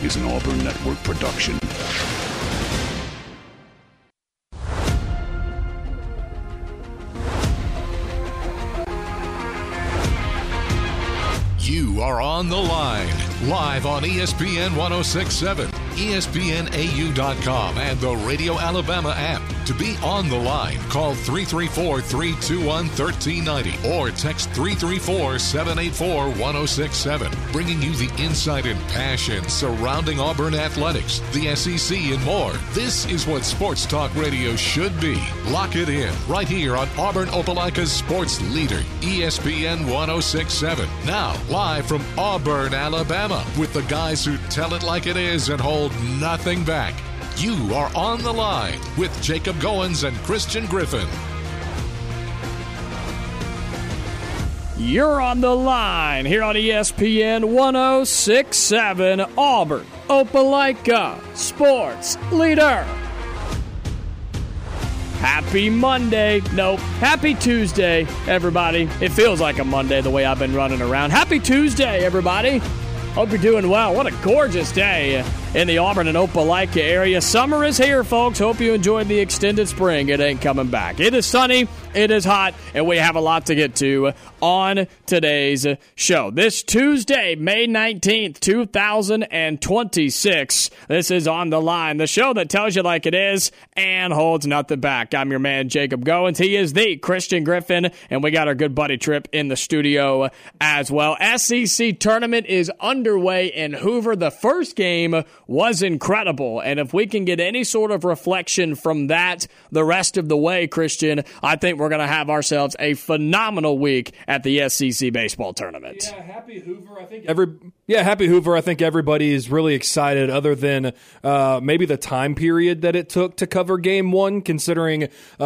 is an Auburn Network production. You are on the line, live on ESPN 106.7, ESPNAU.com, and the Radio Alabama app. To be on the line, call 334-321-1390 or text 334-784-1067, bringing you the insight and passion surrounding Auburn athletics, the SEC, and more. This is what sports talk radio should be. Lock it in right here on Auburn Opelika's sports leader, ESPN 106.7. Now, live from Auburn, Alabama, with the guys who tell it like it is and hold nothing back. You are on the line with Jacob Goins and Christian Griffin. You're on the line here on ESPN 106.7, Auburn Opelika sports leader. Happy Monday. Nope. Happy Tuesday, everybody. It feels like a Monday the way I've been running around. Happy Tuesday, everybody. Hope you're doing well. What a gorgeous day in the Auburn and Opelika area. Summer is here, folks. Hope you enjoyed the extended spring. It ain't coming back. It is sunny, it is hot, and we have a lot to get to on today's show. This Tuesday, May 19th, 2026, this is On the Line, the show that tells you like it is and holds nothing back. I'm your man, Jacob Goins. He is the Christian Griffin, and we got our good buddy Trip in the studio as well. SEC tournament is underway in Hoover. The first game was incredible, and if we can get any sort of reflection from that the rest of the way, Christian, I think we're going to have ourselves a phenomenal week at the SEC baseball tournament. Yeah, happy Hoover. Happy Hoover. I think everybody is really excited, other than maybe the time period that it took to cover Game 1, considering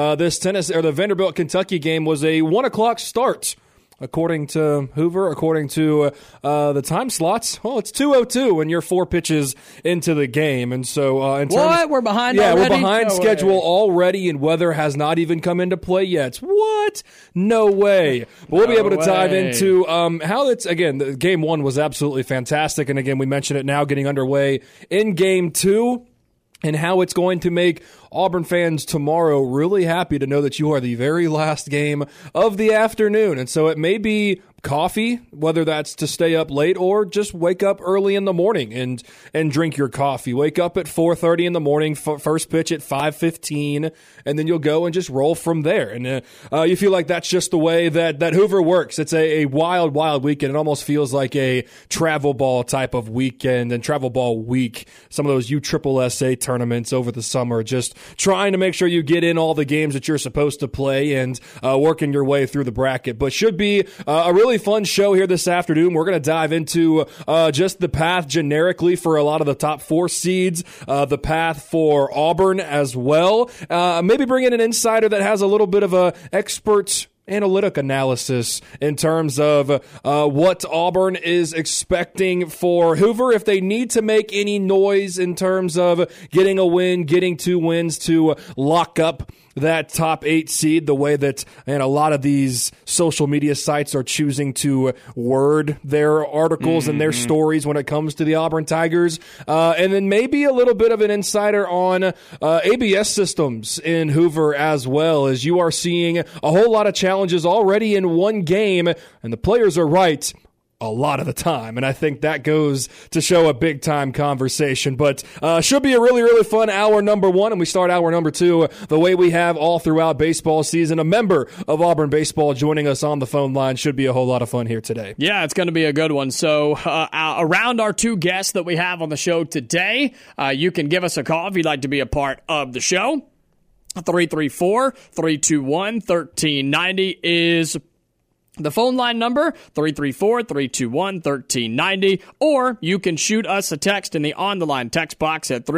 the Vanderbilt-Kentucky game was a 1 o'clock start. According to Hoover, according to the time slots, well, it's 2:02 and you're 4 pitches into the game. And so, we're behind already? Yeah, we're behind schedule already, and weather has not even come into play yet. What? No way. But we'll be able to dive into how it's, again, Game 1 was absolutely fantastic. And again, we mentioned it now getting underway in Game 2. And how it's going to make Auburn fans tomorrow really happy to know that you are the very last game of the afternoon. And so it may be coffee, whether that's to stay up late or just wake up early in the morning and drink your coffee. Wake up at 4:30 in the morning, first pitch at 5:15, and then you'll go and just roll from there. And you feel like that's just the way that Hoover works. It's a wild, wild weekend. It almost feels like a travel ball type of weekend and travel ball week. Some of those USSSA tournaments over the summer, just trying to make sure you get in all the games that you're supposed to play and working your way through the bracket. But should be a really fun show here this afternoon. We're going to dive into just the path generically for a lot of the top 4 seeds, the path for Auburn as well. Maybe bring in an insider that has a little bit of a expert analytic analysis in terms of what Auburn is expecting for Hoover, if they need to make any noise in terms of getting a win, getting 2 wins to lock up that top 8 seed, the way that a lot of these social media sites are choosing to word their articles and their stories when it comes to the Auburn Tigers. And then maybe a little bit of an insider on ABS systems in Hoover as well, as you are seeing a whole lot of challenges already in one game, and the players are right a lot of the time, and I think that goes to show a big-time conversation. But should be a really, really fun hour number 1, and we start hour number 2 the way we have all throughout baseball season. A member of Auburn Baseball joining us on the phone line. Should be a whole lot of fun here today. Yeah, it's going to be a good one. So around our 2 guests that we have on the show today, you can give us a call if you'd like to be a part of the show. 334-321-1390 is the phone line number, 334-321-1390, or you can shoot us a text in the On the Line text box at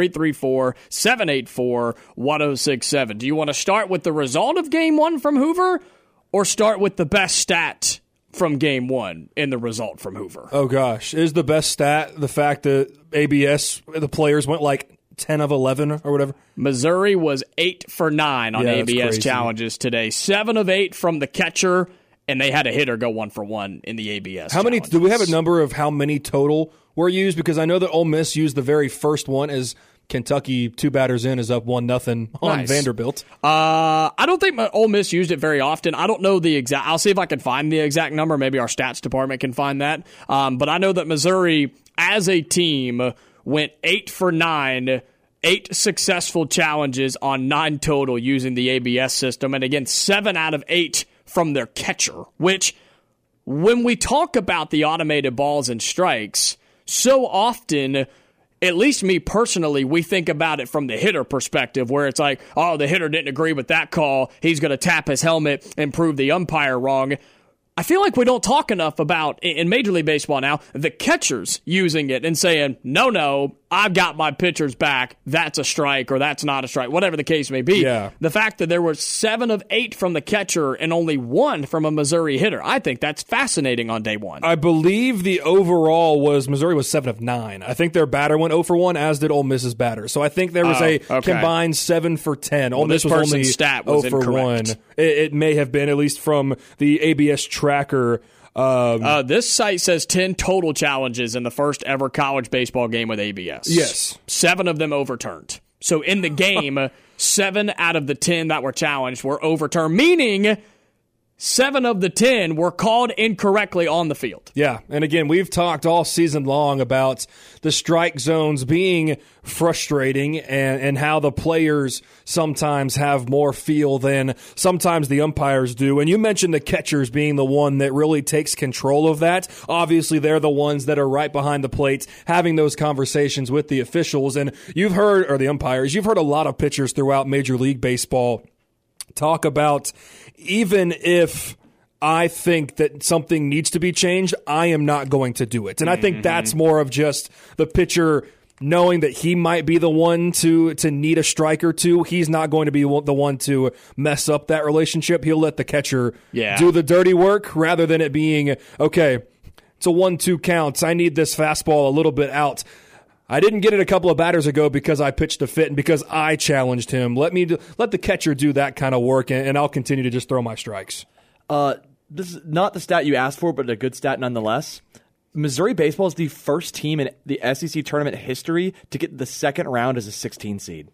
334-784-1067. Do you want to start with the result of Game 1 from Hoover, or start with the best stat from Game 1 in the result from Hoover? Oh, gosh. Is the best stat the fact that ABS, the players went like 10 of 11 or whatever? Missouri was 8 for 9 on ABS challenges today. 7 of 8 from the catcher, and they had a hitter go 1 for 1 in the ABS. How many? Do we have a number of how many total were used? Because I know that Ole Miss used the very first one as Kentucky, 2 batters in, is up 1-0 on Vanderbilt. I don't think Ole Miss used it very often. I don't know the exact. I'll see if I can find the exact number. Maybe our stats department can find that. But I know that Missouri, as a team, went 8 for 9, 8 successful challenges on 9 total using the ABS system, and again, 7 out of 8 from their catcher. Which, when we talk about the automated balls and strikes, so often, at least me personally, we think about it from the hitter perspective, where it's like, oh, the hitter didn't agree with that call. He's going to tap his helmet and prove the umpire wrong. I feel like we don't talk enough about, in Major League Baseball now, the catchers using it and saying, no, I've got my pitcher's back. That's a strike or that's not a strike, whatever the case may be. Yeah. The fact that there were 7 of 8 from the catcher and only 1 from a Missouri hitter, I think that's fascinating on day one. I believe the overall was Missouri was 7 of 9. I think their batter went 0 for 1, as did Ole Miss's batter. So I think there was combined 7 for 10. Ole Miss was only stat was 0 for 1. incorrect. It may have been, at least from the ABS tracker. This site says 10 total challenges in the first ever college baseball game with ABS. Yes. 7 of them overturned. So in the game, 7 out of the 10 that were challenged were overturned, meaning 7 of the 10 were called incorrectly on the field. Yeah, and again, we've talked all season long about the strike zones being frustrating and how the players sometimes have more feel than sometimes the umpires do. And you mentioned the catchers being the one that really takes control of that. Obviously, they're the ones that are right behind the plate having those conversations with the officials. And you've heard, or the umpires, you've heard a lot of pitchers throughout Major League Baseball talk about, even if I think that something needs to be changed, I am not going to do it. And I think that's more of just the pitcher knowing that he might be the one to need a strike or two. He's not going to be the one to mess up that relationship. He'll let the catcher do the dirty work rather than it being, okay, it's a 1-2 count. I need this fastball a little bit out. I didn't get it a couple of batters ago because I pitched a fit and because I challenged him. Let the catcher do that kind of work, and I'll continue to just throw my strikes. This is not the stat you asked for, but a good stat nonetheless. Missouri baseball is the first team in the SEC tournament history to get the second round as a 16 seed.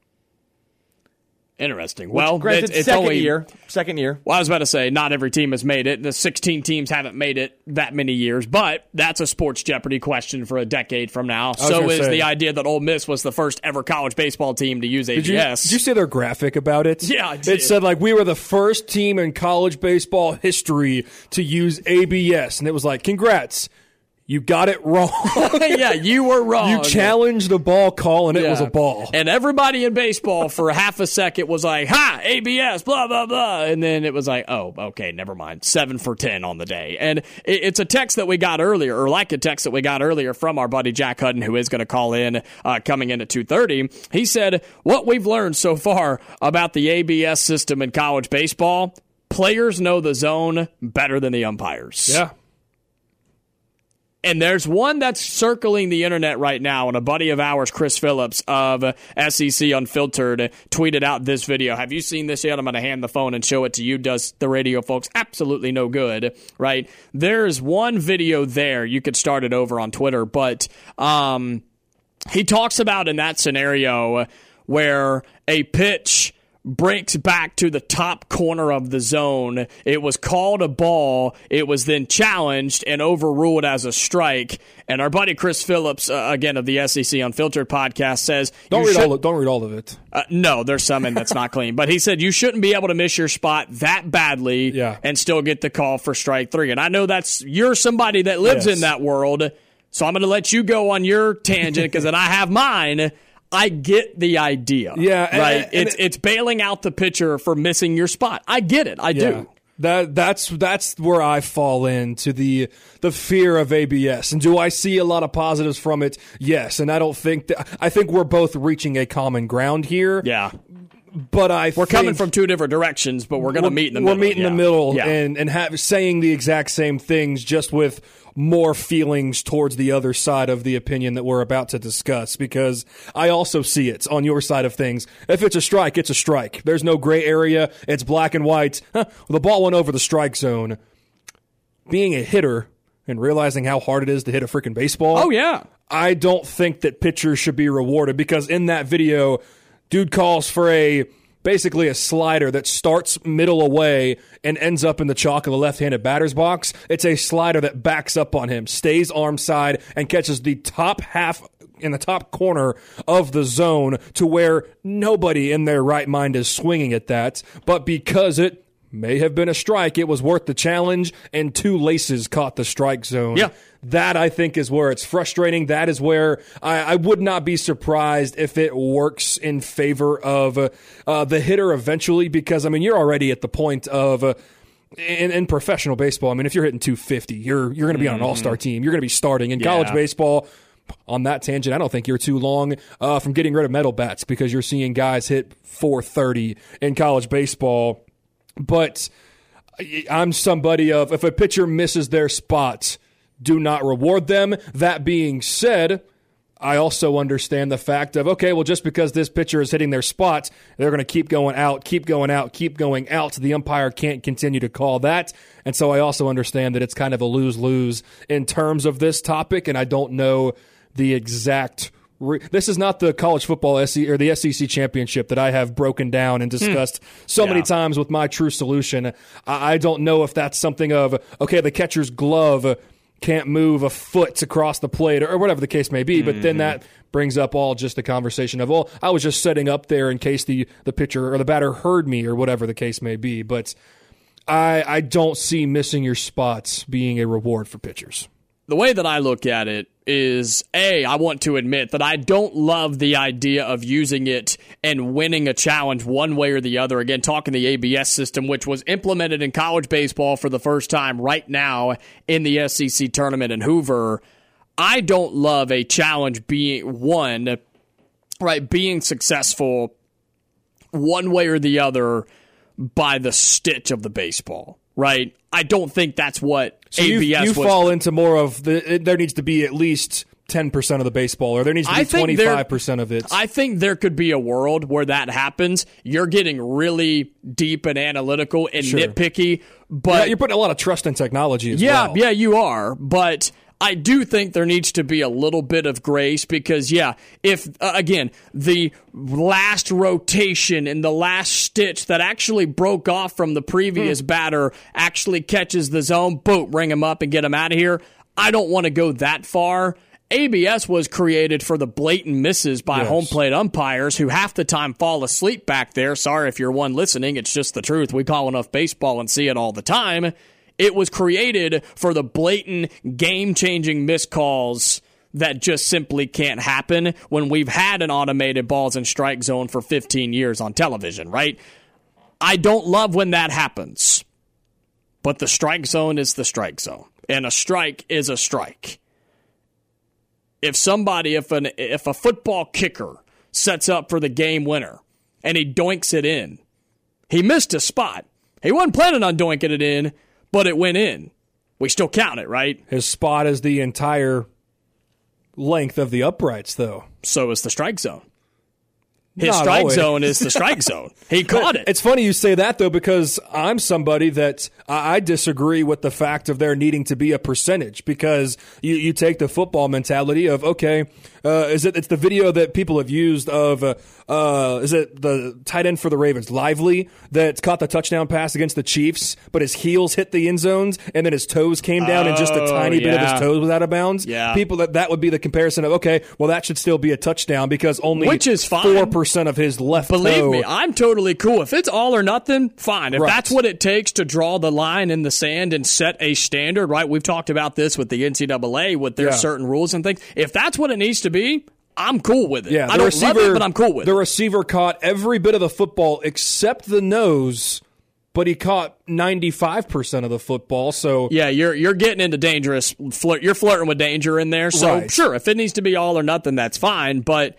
Interesting. Well, granted, it's second year. Well, I was about to say, not every team has made it. The 16 teams haven't made it that many years, but that's a Sports Jeopardy question for a decade from now. So is the idea that Ole Miss was the first ever college baseball team to use ABS. Did you see their graphic about it? Yeah, I did. It said, we were the first team in college baseball history to use ABS. And it was like, congrats. You got it wrong. Yeah, you were wrong. You challenged the ball call, and it was a ball. And everybody in baseball for half a second was like, ha, ABS, blah, blah, blah. And then it was like, oh, okay, never mind. 7 for 10 on the day. And it's a text that we got earlier, or like a text that we got earlier from our buddy Jack Hutton, who is going to call in, coming in at 2:30. He said, what we've learned so far about the ABS system in college baseball, players know the zone better than the umpires. Yeah. And there's one that's circling the internet right now, and a buddy of ours, Chris Phillips of SEC Unfiltered, tweeted out this video. Have you seen this yet? I'm going to hand the phone and show it to you. Does the radio folks absolutely no good, right? There's one video there. You could start it over on Twitter, but he talks about in that scenario where a pitch breaks back to the top corner of the zone. It was called a ball. It was then challenged and overruled as a strike. And our buddy Chris Phillips, again of the SEC Unfiltered podcast, says don't read all of it. No, there's some in that's not clean. But he said you shouldn't be able to miss your spot that badly and still get the call for strike 3. And I know you're somebody that lives in that world, so I'm going to let you go on your tangent because then I have mine. I get the idea. Yeah, right. It's bailing out the pitcher for missing your spot. I get it. I do. That's where I fall into the fear of ABS. And do I see a lot of positives from it? Yes. And I think we're both reaching a common ground here. Yeah. But we're coming from two different directions, but we're going to meet in the middle. We're meeting in the middle and saying the exact same things, just with more feelings towards the other side of the opinion that we're about to discuss, because I also see it on your side of things. If it's a strike, it's a strike. There's no gray area. It's black and white. The ball went over the strike zone. Being a hitter, and realizing how hard it is to hit a freaking baseball. Oh, yeah. I don't think that pitchers should be rewarded because in that video, dude calls for basically a slider that starts middle away and ends up in the chalk of the left-handed batter's box. It's a slider that backs up on him, stays arm side, and catches the top half in the top corner of the zone to where nobody in their right mind is swinging at that. But because it may have been a strike, it was worth the challenge, and 2 laces caught the strike zone. Yeah. That, I think, is where it's frustrating. That is where I would not be surprised if it works in favor of the hitter eventually, because, I mean, you're already at the point of in professional baseball. I mean, if you're hitting 250, you're going to be on an all-star team. You're going to be starting. In college baseball, on that tangent, I don't think you're too long from getting rid of metal bats because you're seeing guys hit 430 in college baseball. But I'm somebody of, if a pitcher misses their spot, do not reward them. That being said, I also understand the fact of, okay, well, just because this pitcher is hitting their spot, they're going to keep going out, keep going out, keep going out. The umpire can't continue to call that. And so I also understand that it's kind of a lose-lose in terms of this topic, and I don't know the exact this is not the college football or the SEC championship that I have broken down and discussed many times with my true solution. I don't know if that's something of, okay, the catcher's glove can't move a foot across the plate or whatever the case may be, but then that brings up all just the conversation of, well, I was just setting up there in case the pitcher or the batter heard me or whatever the case may be. But I don't see missing your spots being a reward for pitchers. The way that I look at it is, I want to admit that I don't love the idea of using it and winning a challenge one way or the other. Again, talking the ABS system, which was implemented in college baseball for the first time right now in the SEC tournament in Hoover. I don't love a challenge being being successful one way or the other by the stitch of the baseball, right? I don't think that's what so ABS you fall into more of there needs to be at least 10% of the baseball, or there needs to be 25% of it. I think there could be a world where that happens. You're getting really deep and analytical and nitpicky, but you're putting a lot of trust in technology as well. Yeah, you are, but I do think there needs to be a little bit of grace because, if, again, the last rotation and the last stitch that actually broke off from the previous batter actually catches the zone, boom, ring him up and get him out of here. I don't want to go that far. ABS was created for the blatant misses by home plate umpires who half the time fall asleep back there. Sorry if you're one listening, it's just the truth. We call enough baseball and see it all the time. It was created for the blatant, game-changing missed calls that just simply can't happen when we've had an automated balls and strike zone for 15 years on television, right? I don't love when that happens, but the strike zone is the strike zone, and a strike is a strike. If a football kicker sets up for the game winner and he doinks it in, he missed a spot. He wasn't planning on doinking it in, but it went in. We still count it, right? His spot is the entire length of the uprights, though. So is the strike zone. His strike zone is the strike zone. He caught it. It's funny you say that, though, because I'm somebody that I disagree with the fact of there needing to be a percentage, because you take the football mentality of, okay, it's the video that people have used of, is it the tight end for the Ravens, Lively, that caught the touchdown pass against the Chiefs, but his heels hit the end zones, and then his toes came down, and just a tiny bit of his toes was out of bounds? Yeah. People, that would be the comparison of, okay, well, that should still be a touchdown, because only which is fine. 4% of his left Believe toe. me, I'm totally cool. If it's all or nothing, fine. If that's what it takes to draw the line in the sand and set a standard, right? We've talked about this with the NCAA, with their certain rules and things. If that's what it needs to be, I'm cool with it. Yeah, I don't love it, but I'm cool with it. The receiver caught every bit of the football except the nose, but he caught 95% of the football. So yeah, you're getting into dangerous flirt. You're flirting with danger in there. So sure, if it needs to be all or nothing, that's fine. But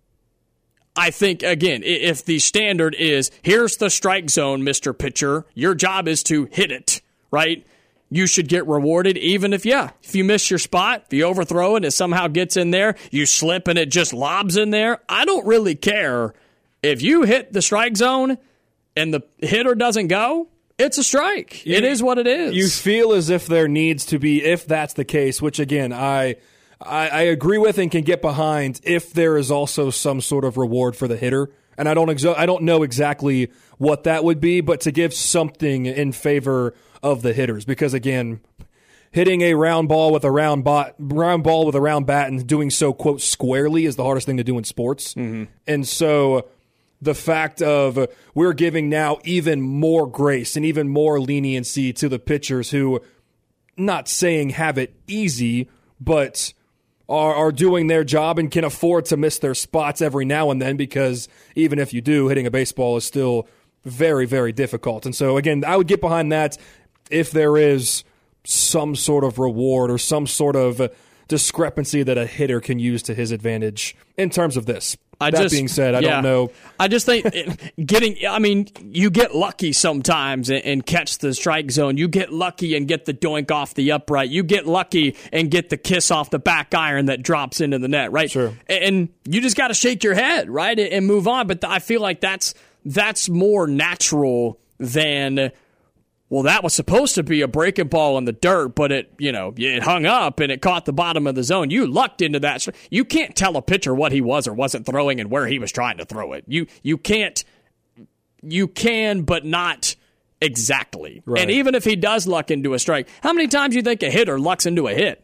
I think, again, if the standard is, here's the strike zone, Mr. Pitcher, your job is to hit it, right? You should get rewarded even if you miss your spot, if you overthrow it, it somehow gets in there, you slip and it just lobs in there. I don't really care. If you hit the strike zone and the hitter doesn't go, it's a strike. It is what it is. You feel as if there needs to be, if that's the case, which again, I agree with and can get behind, if there is also some sort of reward for the hitter. And I don't know exactly what that would be, but to give something in favor of the hitters. Because again, hitting a round ball with a round bat and doing so, quote, squarely is the hardest thing to do in sports. Mm-hmm. And so the fact of we're giving now even more grace and even more leniency to the pitchers who, not saying have it easy, but are doing their job and can afford to miss their spots every now and then, because even if you do, hitting a baseball is still very, very difficult. And so, again, I would get behind that if there is some sort of reward or some sort of discrepancy that a hitter can use to his advantage in terms of this. Being said, I don't know. I just think you get lucky sometimes and catch the strike zone. You get lucky and get the doink off the upright. You get lucky and get the kiss off the back iron that drops into the net, right? Sure. And you just got to shake your head, right, and move on. But I feel like that's more natural than, well, that was supposed to be a breaking ball in the dirt, but it hung up and it caught the bottom of the zone. You lucked into that. You can't tell a pitcher what he was or wasn't throwing and where he was trying to throw it. You can't. You can, but not exactly. Right. And even if he does luck into a strike, how many times do you think a hitter lucks into a hit?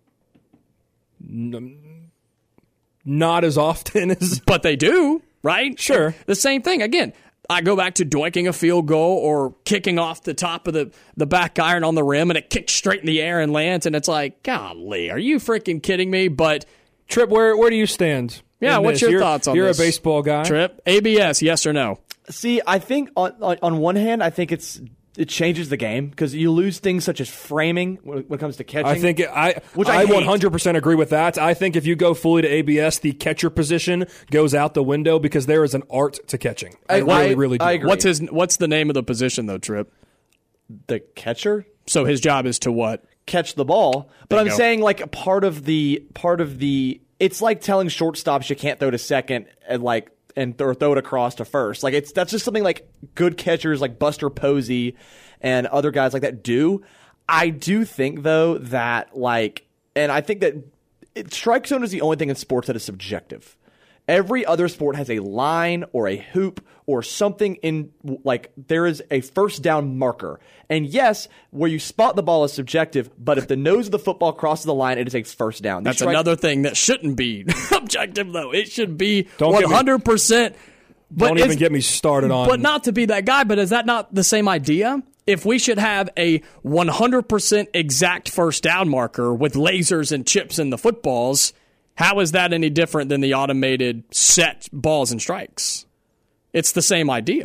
Not as often as... But they do, right? Sure. The same thing. Again, I go back to doinking a field goal or kicking off the top of the back iron on the rim, and it kicks straight in the air and lands, and it's like, golly, are you freaking kidding me? But Tripp, where do you stand? Yeah, what's your thoughts on this? You're a baseball guy. Tripp, ABS, yes or no? See, I think on one hand, I think it changes the game because you lose things such as framing when it comes to catching. I think I 100% agree with that. I think if you go fully to ABS, the catcher position goes out the window because there is an art to catching. I really do. I agree. What's the name of the position though, Tripp? The catcher. So his job is to what? Catch the ball. But I'm saying like part of the it's like telling shortstops you can't throw to second and throw it across to first. That's just something like good catchers like Buster Posey and other guys like that do. I do think though that and I think that strike zone is the only thing in sports that is subjective. Every other sport has a line or a hoop or something in there is a first down marker. And yes, where you spot the ball is subjective, but if the nose of the football crosses the line, it is a first down. That's another thing that shouldn't be objective though. It should be 100%. Don't even get me started on. But not to be that guy, but is that not the same idea? If we should have a 100% exact first down marker with lasers and chips in the footballs, how is that any different than the automated set balls and strikes? It's the same idea.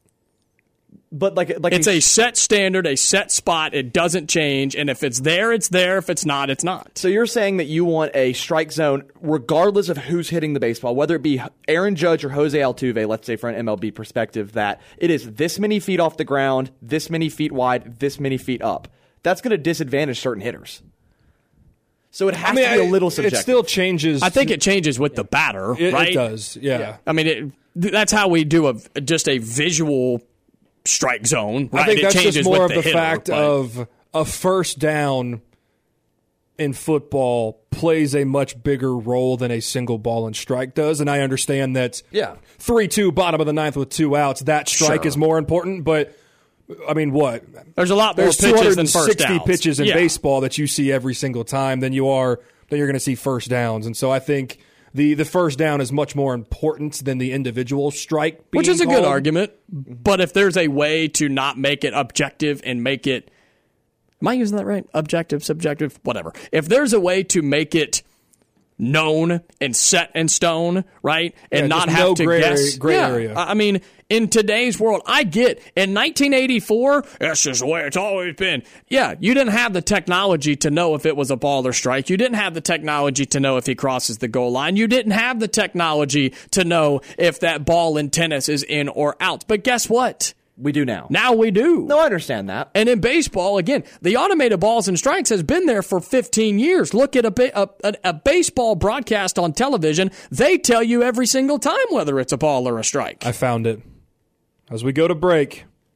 But it's a set standard, a set spot. It doesn't change, and if it's there, it's there. If it's not, it's not. So you're saying that you want a strike zone regardless of who's hitting the baseball, whether it be Aaron Judge or Jose Altuve, let's say from an MLB perspective, that it is this many feet off the ground, this many feet wide, this many feet up. That's going to disadvantage certain hitters. So it has to be a little subjective. It still changes. I think it changes with the batter, right? It does, yeah. I mean, that's how we do just a visual strike zone, right? I think it that's changes just more with of the hitter, fact of a first down in football plays a much bigger role than a single ball and strike does. And I understand that 3-2, bottom of the ninth with 2 outs, that strike is more important, but I mean, what? There's a lot more pitches than first downs. 260 pitches in baseball that you see every single time than you're going to see first downs. And so I think the first down is much more important than the individual strike being Which is a called. good argument. But if there's a way to not make it objective and make it... Am I using that right? Objective, subjective, whatever. If there's a way to make it known and set in stone, right? And not have to guess. Gray area. I mean, in today's world, I get in 1984, that's just the way it's always been. Yeah, you didn't have the technology to know if it was a ball or strike. You didn't have the technology to know if he crosses the goal line. You didn't have the technology to know if that ball in tennis is in or out. But guess what? We do now. Now we do. No, I understand that. And in baseball, again, the automated balls and strikes has been there for 15 years. Look at a baseball broadcast on television. They tell you every single time whether it's a ball or a strike. I found it. As we go to break,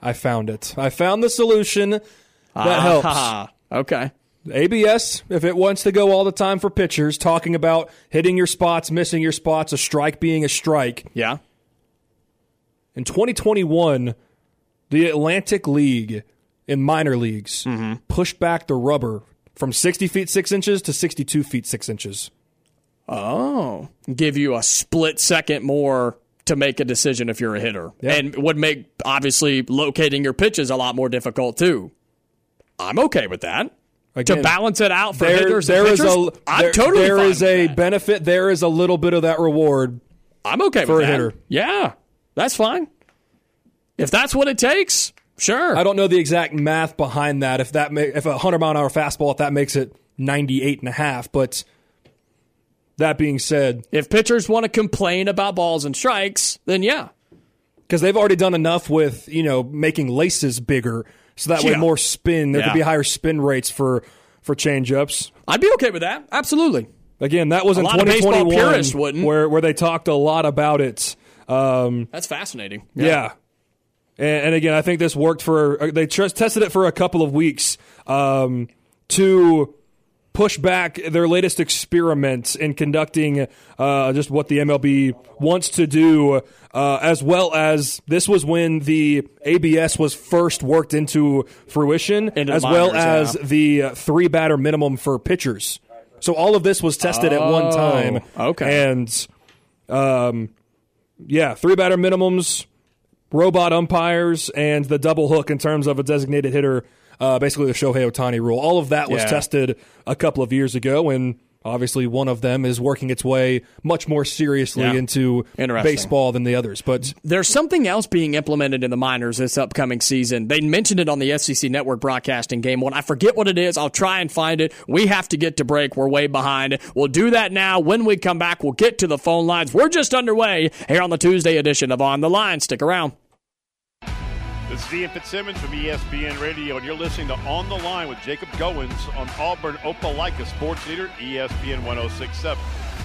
I found it. I found the solution that helps. Okay. ABS, if it wants to go all the time for pitchers, talking about hitting your spots, missing your spots, a strike being a strike. Yeah. In 2021, the Atlantic League in minor leagues pushed back the rubber from 60 feet 6 inches to 62 feet 6 inches. Oh. Give you a split second more to make a decision if you're a hitter. Yeah. And would make, obviously, locating your pitches a lot more difficult, too. I'm okay with that. Again, to balance it out for hitters and pitchers, I'm totally there fine is with a that. benefit. There is a little bit of that reward. I'm okay for with a that. hitter. Yeah, that's fine. If that's what it takes, sure. I don't know the exact math behind that. If a 100-mile-an-hour fastball, if that makes it 98.5, but that being said, if pitchers want to complain about balls and strikes, then yeah, because they've already done enough with making laces bigger. So that way more spin. There could be higher spin rates for change-ups. I'd be okay with that. Absolutely. Again, that was in 2021 where they talked a lot about it. That's fascinating. Yeah. And again, I think this worked they tested it for a couple of weeks to push back their latest experiment in conducting just what the MLB wants to do, as well as this was when the ABS was first worked into fruition, as well as the 3-batter minimum for pitchers. So all of this was tested at one time. Okay. And, 3-batter minimums, robot umpires, and the double hook in terms of a designated hitter, basically the Shohei Ohtani rule. All of that was tested a couple of years ago, and obviously one of them is working its way much more seriously into baseball than the others. But there's something else being implemented in the minors this upcoming season. They mentioned it on the SEC Network broadcasting Game 1. I forget what it is. I'll try and find it. We have to get to break. We're way behind. We'll do that now. When we come back, we'll get to the phone lines. We're just underway here on the Tuesday edition of On the Line. Stick around. This is Ian Fitzsimmons from ESPN Radio, and you're listening to On the Line with Jacob Goins on Auburn Opelika Sports Leader, ESPN 106.7.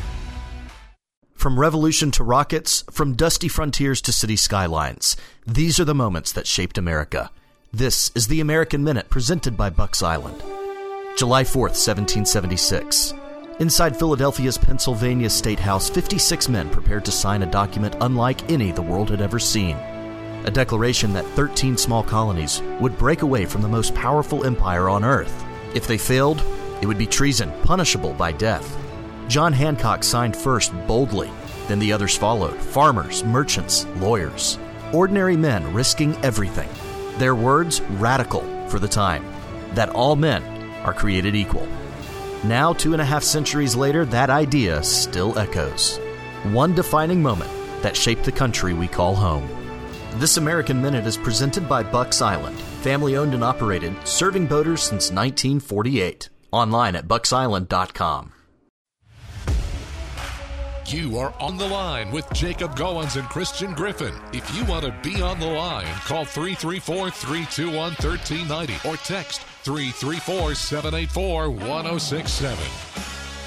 From revolution to rockets, from dusty frontiers to city skylines, these are the moments that shaped America. This is the American Minute presented by Bucks Island. July 4th, 1776. Inside Philadelphia's Pennsylvania State House, 56 men prepared to sign a document unlike any the world had ever seen. A declaration that 13 small colonies would break away from the most powerful empire on earth. If they failed, it would be treason, punishable by death. John Hancock signed first boldly, then the others followed. Farmers, merchants, lawyers. Ordinary men risking everything. Their words radical for the time, that all men are created equal. Now, 2.5 centuries later, that idea still echoes. One defining moment that shaped the country we call home. This American Minute is presented by Bucks Island, family-owned and operated, serving boaters since 1948. Online at bucksisland.com. You are on the line with Jacob Goins and Christian Griffin. If you want to be on the line, call 334-321-1390 or text 334-784-1067.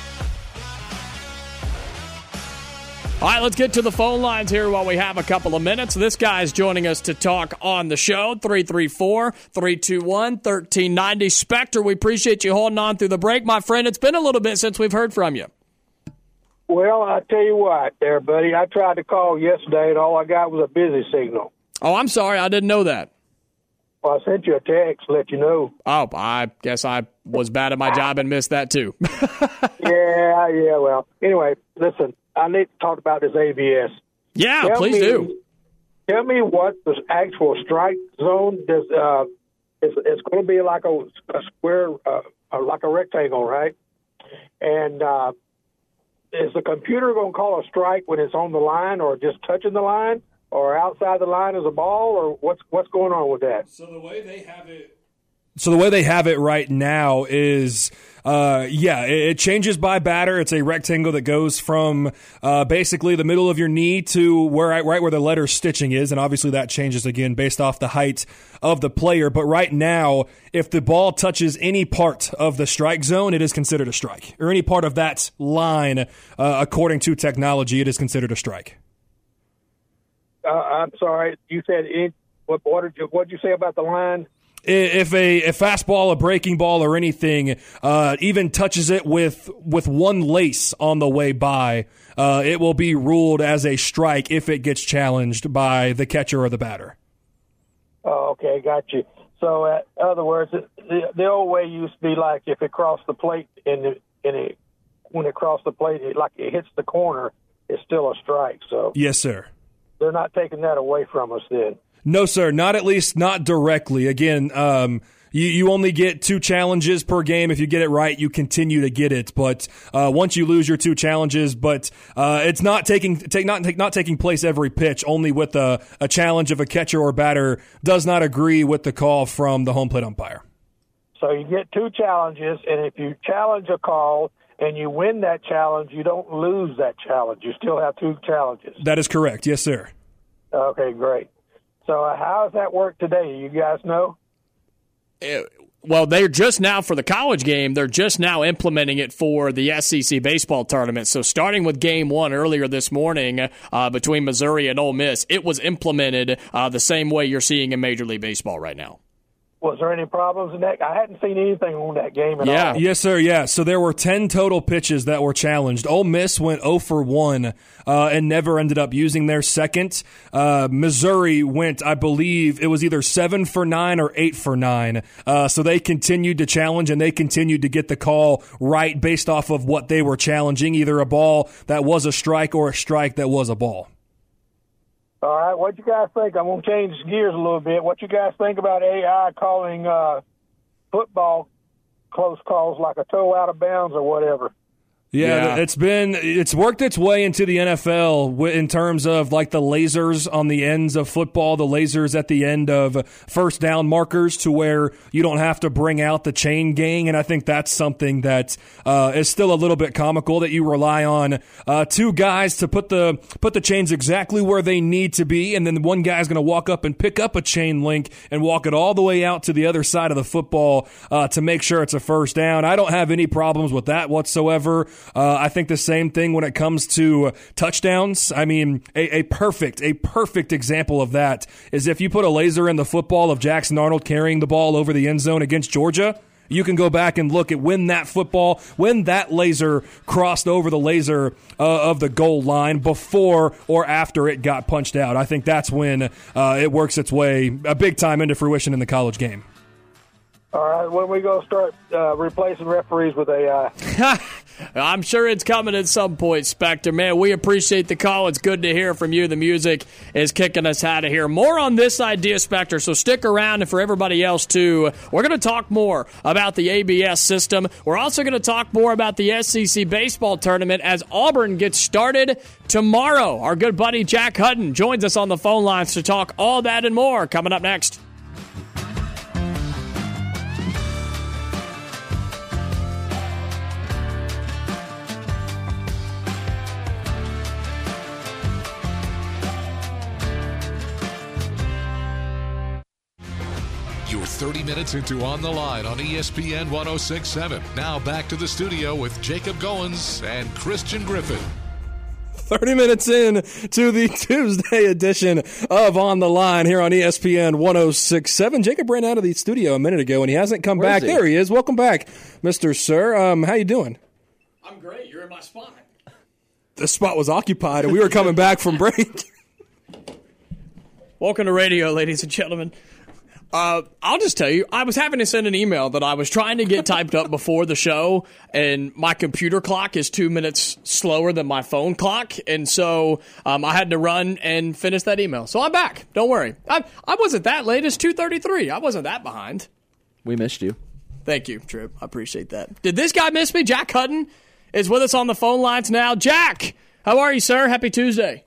All right, let's get to the phone lines here while we have a couple of minutes. This guy's joining us to talk on the show, 334-321-1390. Spectre, we appreciate you holding on through the break. My friend, it's been a little bit since we've heard from you. Well, I tell you what there, buddy. I tried to call yesterday, and all I got was a busy signal. Oh, I'm sorry. I didn't know that. Well, I sent you a text to let you know. Oh, I guess I was bad at my job and missed that, too. Yeah, well. Anyway, listen. I need to talk about this ABS. Yeah, please do. Tell me what the actual strike zone does. It's going to be like a square, like a rectangle, right? And is the computer going to call a strike when it's on the line, or just touching the line, or outside the line as a ball, or what's going on with that? So the way they have it right now is, it changes by batter. It's a rectangle that goes from basically the middle of your knee to right where the letter stitching is, and obviously that changes again based off the height of the player. But right now, if the ball touches any part of the strike zone, it is considered a strike, or any part of that line, according to technology, it is considered a strike. I'm sorry, you said What'd you say about the line? If a fastball, a breaking ball, or anything even touches it with one lace on the way by, it will be ruled as a strike if it gets challenged by the catcher or the batter. Oh, okay, got you. So, in other words, the old way used to be like if it crossed the plate when it crossed the plate, it hits the corner, it's still a strike. So yes, sir. They're not taking that away from us then. No, sir. Not at least not directly. Again, you only get 2 challenges per game. If you get it right, you continue to get it. But once you lose your 2 challenges, it's not taking place every pitch. Only with a challenge of a catcher or batter does not agree with the call from the home plate umpire. So you get 2 challenges, and if you challenge a call and you win that challenge, you don't lose that challenge. You still have 2 challenges. That is correct. Yes, sir. Okay, great. So how does that work today? You guys know? Well, they're just now, for the college game, they're just now implementing it for the SEC baseball tournament. So starting with game 1 earlier this morning between Missouri and Ole Miss, it was implemented the same way you're seeing in Major League Baseball right now. Was there any problems in that? I hadn't seen anything on that game at all. Yes, sir, yeah. So there were 10 total pitches that were challenged. Ole Miss went 0 for 1 and never ended up using their second. Missouri went, I believe, it was either 7 for 9 or 8 for 9. So they continued to challenge, and they continued to get the call right based off of what they were challenging, either a ball that was a strike or a strike that was a ball. All right, what you guys think? I'm going to change gears a little bit. What you guys think about AI calling football close calls like a toe out of bounds or whatever? Yeah, it's worked its way into the NFL in terms of like the lasers on the ends of football, the lasers at the end of first down markers, to where you don't have to bring out the chain gang. And I think that's something that is still a little bit comical, that you rely on 2 guys to put the chains exactly where they need to be, and then one guy's going to walk up and pick up a chain link and walk it all the way out to the other side of the football to make sure it's a first down. I don't have any problems with that whatsoever. I think the same thing when it comes to touchdowns. I mean, a perfect example of that is if you put a laser in the football of Jackson Arnold carrying the ball over the end zone against Georgia. You can go back and look at when that laser crossed over the laser of the goal line, before or after it got punched out. I think that's when it works its way big time into fruition in the college game. All right, when we go start replacing referees with AI? I'm sure it's coming at some point, Spectre. Man, we appreciate the call. It's good to hear from you. The music is kicking us out of here. More on this idea, Spectre, so stick around. And for everybody else, too, we're going to talk more about the ABS system. We're also going to talk more about the SEC baseball tournament as Auburn gets started tomorrow. Our good buddy Jack Hutton joins us on the phone lines to talk all that and more. Coming up next. You're 30 minutes into On the Line on ESPN 106.7. Now back to the studio with Jacob Goins and Christian Griffin. 30 minutes in to the Tuesday edition of On the Line here on ESPN 106.7. Jacob ran out of the studio a minute ago, and he hasn't come back. There he is. Welcome back, Mr. Sir. How you doing? I'm great. You're in my spot. The spot was occupied, and we were coming back from break. Welcome to radio, ladies and gentlemen. I'll just tell you, I was having to send an email that I was trying to get typed up before the show, and my computer clock is 2 minutes slower than my phone clock, and so I had to run and finish that email. So I'm back. Don't worry. I wasn't that late. It's 2:33. I wasn't that behind. We missed you. Thank you, Trip. I appreciate that. Did this guy miss me? Jack Hutton is with us on the phone lines now. Jack, how are you, sir? Happy Tuesday.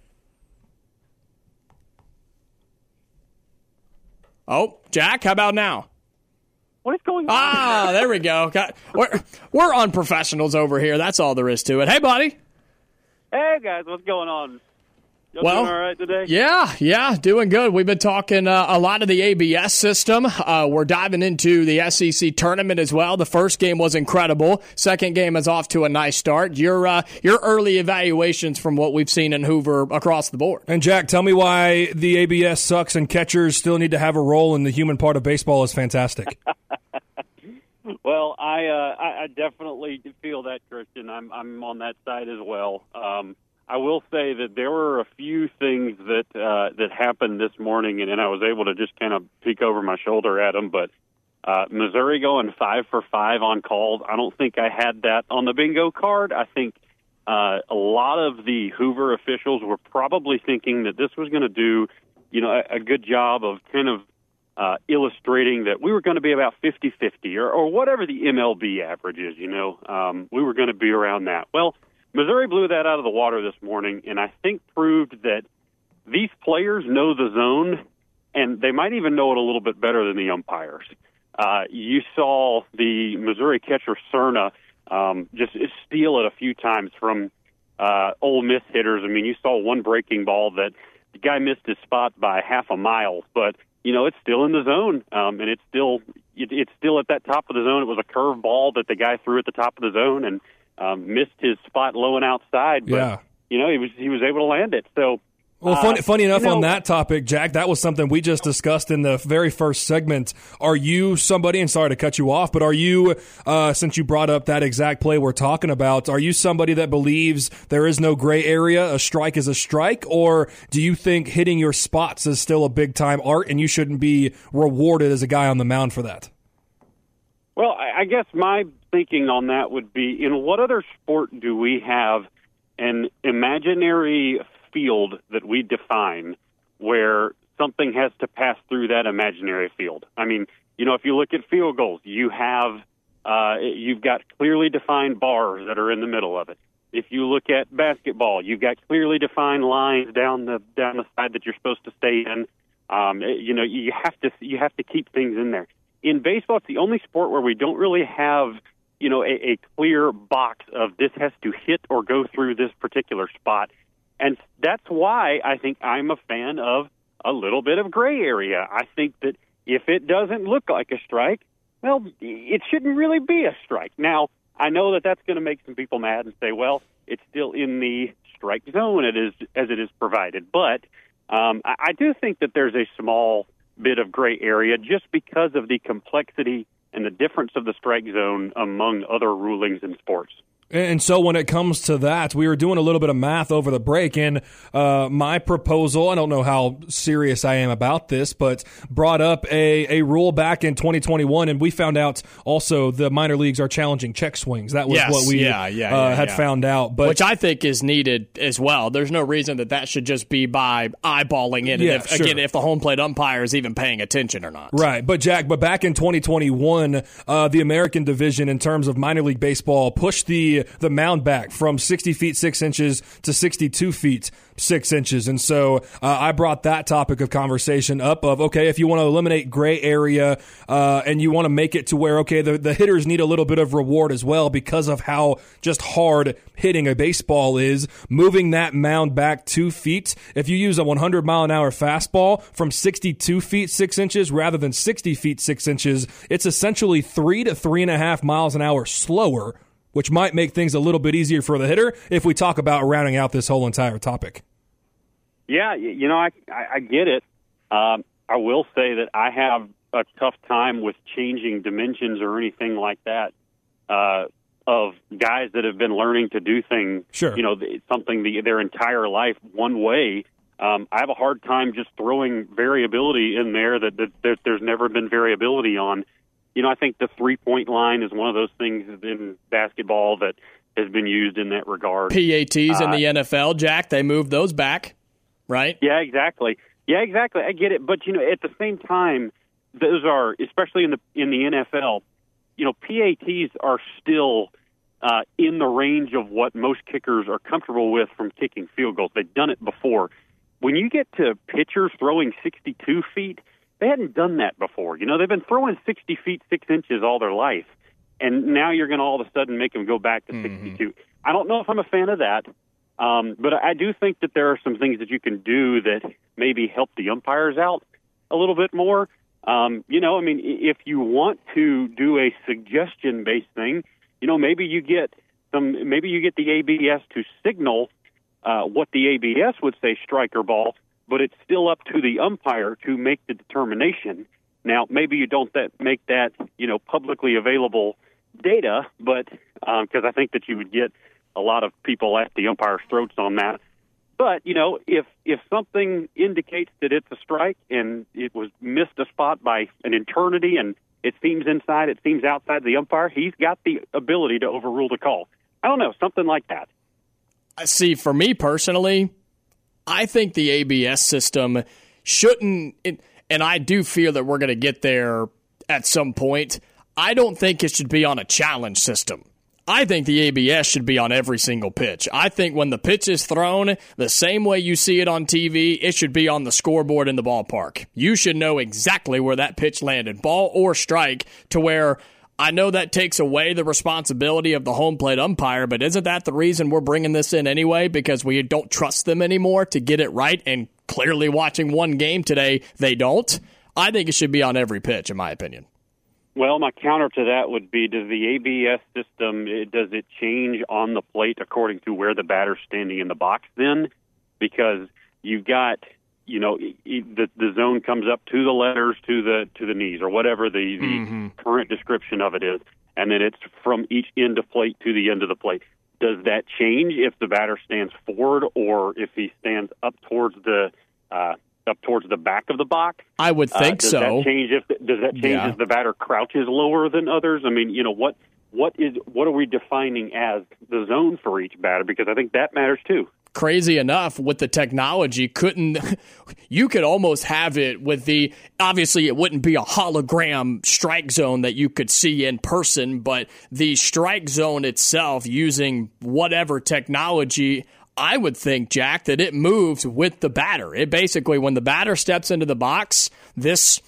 Oh, Jack, how about now? What is going on? Ah, there we go. We're unprofessionals over here. That's all there is to it. Hey, buddy. Hey, guys, what's going on? Y'all doing all right today? Yeah, doing good. We've been talking a lot of the ABS system. We're diving into the SEC tournament as well. The first game was incredible. Second game is off to a nice start. Your early evaluations from what we've seen in Hoover across the board. And Jack, tell me why the ABS sucks and catchers still need to have a role in the human part of baseball is fantastic. Well, I definitely feel that, Christian. I'm on that side as well. I will say that there were a few things that happened this morning, and I was able to just kind of peek over my shoulder at them. But Missouri going 5 for 5 on calls, I don't think I had that on the bingo card. I think a lot of the Hoover officials were probably thinking that this was going to do, a good job of kind of illustrating that we were going to be about 50-50 or whatever the MLB average is, we were going to be around that. Well, Missouri blew that out of the water this morning, and I think proved that these players know the zone, and they might even know it a little bit better than the umpires. You saw the Missouri catcher Cerna just steal it a few times from Ole Miss hitters. I mean, you saw one breaking ball that the guy missed his spot by half a mile, but it's still in the zone, and it's still at that top of the zone. It was a curve ball that the guy threw at the top of the zone and missed his spot low and outside. But, he was able to land it. So, well, funny enough on that topic, Jack, that was something we just discussed in the very first segment. Are you somebody, and sorry to cut you off, but are you, since you brought up that exact play we're talking about, are you somebody that believes there is no gray area, a strike is a strike, or do you think hitting your spots is still a big-time art and you shouldn't be rewarded as a guy on the mound for that? Well, I guess my thinking on that would be, in what other sport do we have an imaginary field that we define where something has to pass through that imaginary field? I mean, if you look at field goals, you've got clearly defined bars that are in the middle of it. If you look at basketball, you've got clearly defined lines down the side that you're supposed to stay in. You have to keep things in there. In baseball, it's the only sport where we don't really have, a clear box of this has to hit or go through this particular spot. And that's why I think I'm a fan of a little bit of gray area. I think that if it doesn't look like a strike, well, it shouldn't really be a strike. Now, I know that that's going to make some people mad and say, well, it's still in the strike zone as it is provided. But I do think that there's a small bit of gray area just because of the complexity and the difference of the strike zone among other rulings in sports. And so when it comes to that, we were doing a little bit of math over the break, and my proposal, I don't know how serious I am about this, but brought up a rule back in 2021, and we found out also the minor leagues are challenging check swings. That was what we had found out. But, which I think is needed as well. There's no reason that should just be by eyeballing it, again, if the home plate umpire is even paying attention or not. Right, but Jack, back in 2021, the American division in terms of minor league baseball pushed the mound back from 60 feet 6 inches to 62 feet 6 inches. And so I brought that topic of conversation up of, okay, if you want to eliminate gray area and you want to make it to where, okay, the hitters need a little bit of reward as well because of how just hard hitting a baseball is, moving that mound back 2 feet. If you use a 100-mile-an-hour fastball from 62 feet 6 inches rather than 60 feet 6 inches, it's essentially 3 to 3.5 miles an hour slower, which might make things a little bit easier for the hitter if we talk about rounding out this whole entire topic. Yeah, I get it. I will say that I have a tough time with changing dimensions or anything like that of guys that have been learning to do things, something their entire life one way. I have a hard time just throwing variability in there that there's never been variability on. I think the three-point line is one of those things in basketball that has been used in that regard. PATs in the NFL, Jack, they moved those back, right? Yeah, exactly. I get it. But, at the same time, those are, especially in the NFL, PATs are still in the range of what most kickers are comfortable with from kicking field goals. They've done it before. When you get to pitchers throwing 62 feet, they hadn't done that before. They've been throwing 60 feet 6 inches all their life, and now you're going to all of a sudden make them go back to 62. I don't know if I'm a fan of that. But I do think that there are some things that you can do that maybe help the umpires out a little bit more. If you want to do a suggestion-based thing, maybe you get the ABS to signal what the ABS would say strike or ball, but it's still up to the umpire to make the determination. Now, maybe you don't make that, publicly available data, but because I think that you would get a lot of people at the umpire's throats on that. But, if something indicates that it's a strike and it was missed a spot by an eternity and it seems inside, it seems outside the umpire, he's got the ability to overrule the call. I don't know, something like that. See, for me personally, I think the ABS system shouldn't, and I do feel that we're going to get there at some point, I don't think it should be on a challenge system. I think the ABS should be on every single pitch. I think when the pitch is thrown, the same way you see it on TV, it should be on the scoreboard in the ballpark. You should know exactly where that pitch landed, ball or strike, to where I know that takes away the responsibility of the home plate umpire, but isn't that the reason we're bringing this in anyway? Because we don't trust them anymore to get it right, and clearly watching one game today, they don't. I think it should be on every pitch, in my opinion. Well, my counter to that would be, does the ABS system, does it change on the plate according to where the batter's standing in the box then? Because you've got, the zone comes up to the letters, to the knees, or whatever the current description of it is, and then it's from each end of plate to the end of the plate. Does that change if the batter stands forward or if he stands up towards the back of the box? I would think does so. Does that change if the batter crouches lower than others? I mean, what are we defining as the zone for each batter? Because I think that matters too. Crazy enough, with the technology, you could almost have it with obviously it wouldn't be a hologram strike zone that you could see in person, but the strike zone itself, using whatever technology, I would think, Jack, that it moves with the batter. It basically, when the batter steps into the box, this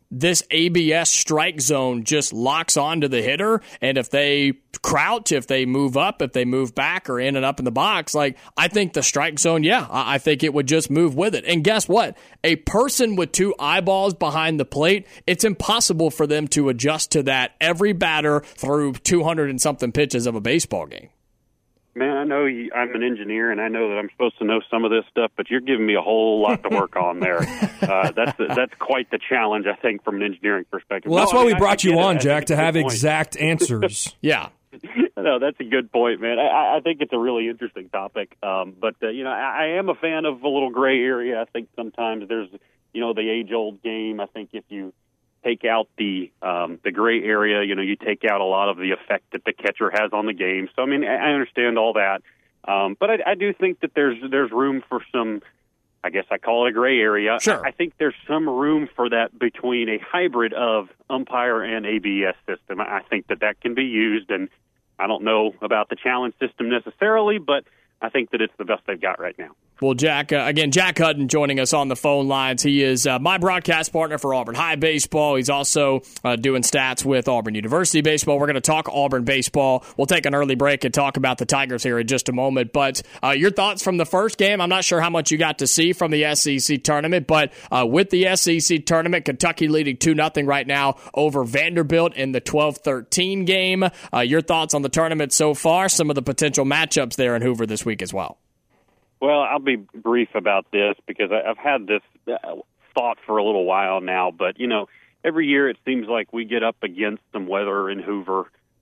ABS strike zone just locks onto the hitter, and if they crouch, if they move up, if they move back or in and up in the box, I think the strike zone, I think it would just move with it. And guess what? A person with two eyeballs behind the plate, it's impossible for them to adjust to that every batter through 200 and something pitches of a baseball game. Man, I know I'm an engineer, and I know that I'm supposed to know some of this stuff, but you're giving me a whole lot to work on there. That's quite the challenge, I think, from an engineering perspective. Well, that's why we brought you on, Jack, to have exact answers. Yeah. No, that's a good point, man. I think it's a really interesting topic. But I am a fan of a little gray area. I think sometimes there's, the age-old game. I think if you take out the gray area, you take out a lot of the effect that the catcher has on the game. So, I mean, I understand all that. But I do think that there's room for some, I guess I call it a gray area. Sure. I think there's some room for that between a hybrid of umpire and ABS system. I think that can be used, and I don't know about the challenge system necessarily, but I think that it's the best they've got right now. Well, Jack, again, Jack Hutton joining us on the phone lines. He is my broadcast partner for Auburn High Baseball. He's also doing stats with Auburn University Baseball. We're going to talk Auburn baseball. We'll take an early break and talk about the Tigers here in just a moment. But your thoughts from the first game? I'm not sure how much you got to see from the SEC tournament, but with the SEC tournament, Kentucky leading 2-0 right now over Vanderbilt in the 12-13 game. Your thoughts on the tournament so far, some of the potential matchups there in Hoover this week as well. Well, I'll be brief about this because I've had this thought for a little while now. But, every year it seems like we get up against some weather in Hoover.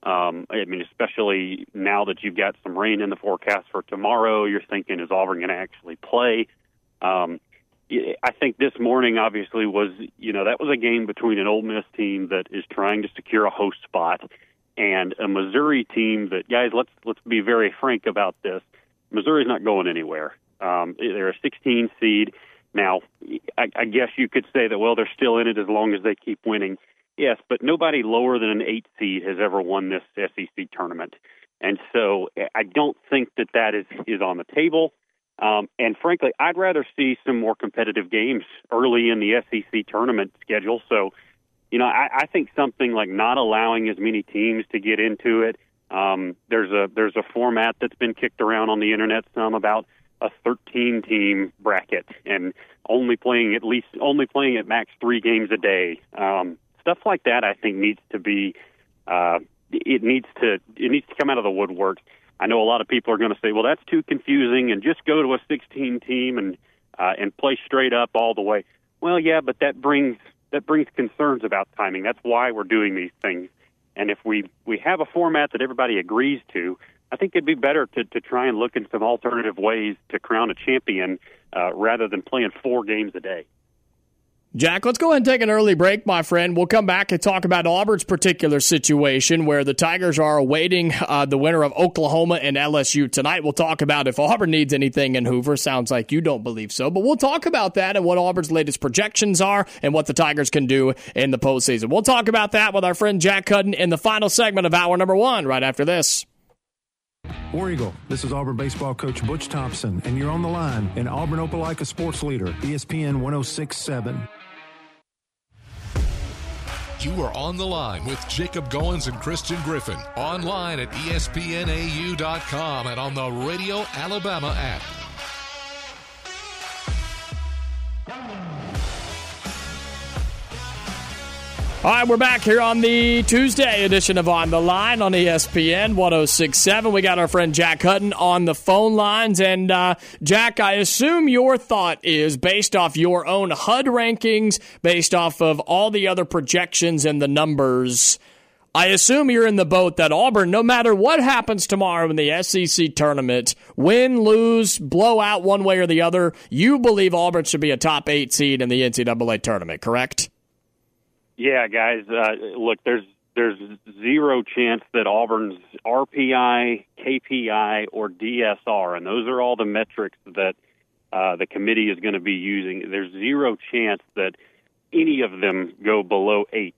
Especially now that you've got some rain in the forecast for tomorrow, you're thinking, is Auburn going to actually play? I think this morning, obviously, was, that was a game between an Ole Miss team that is trying to secure a host spot and a Missouri team that, guys, let's be very frank about this. Missouri's not going anywhere. They're a 16 seed. Now, I guess you could say that, well, they're still in it as long as they keep winning. Yes, but nobody lower than an 8 seed has ever won this SEC tournament. And so I don't think that is on the table. And frankly, I'd rather see some more competitive games early in the SEC tournament schedule. So, I think something like not allowing as many teams to get into it, There's a format that's been kicked around on the internet some about a 13-team bracket and only playing at max 3 games a day. Stuff like that, I think, needs to be it needs to come out of the woodwork. I know a lot of people are going to say, well, that's too confusing, and just go to a 16-team and play straight up all the way. Well, yeah, but that brings concerns about timing. That's why we're doing these things. And if we have a format that everybody agrees to, I think it'd be better to try and look in some alternative ways to crown a champion rather than playing 4 games a day. Jack, let's go ahead and take an early break, my friend. We'll come back and talk about Auburn's particular situation where the Tigers are awaiting the winner of Oklahoma and LSU tonight. We'll talk about if Auburn needs anything in Hoover. Sounds like you don't believe so, but we'll talk about that and what Auburn's latest projections are and what the Tigers can do in the postseason. We'll talk about that with our friend Jack Hudden in the final segment of hour number 1 right after this. War Eagle, this is Auburn baseball coach Butch Thompson, and you're on the line in Auburn Opelika Sports Leader, ESPN 106.7. You are on the line with Jacob Goins and Christian Griffin. Online at ESPNAU.com and on the Radio Alabama app. All right, we're back here on the Tuesday edition of On the Line on ESPN 106.7. We got our friend Jack Hutton on the phone lines. And, Jack, I assume your thought is based off your own HUD rankings, based off of all the other projections and the numbers. I assume you're in the boat that Auburn, no matter what happens tomorrow in the SEC tournament, win, lose, blow out one way or the other, you believe Auburn should be a top 8 seed in the NCAA tournament, correct? Yeah, guys, look, there's zero chance that Auburn's RPI, KPI, or DSR, and those are all the metrics that the committee is going to be using. There's zero chance that any of them go below 8.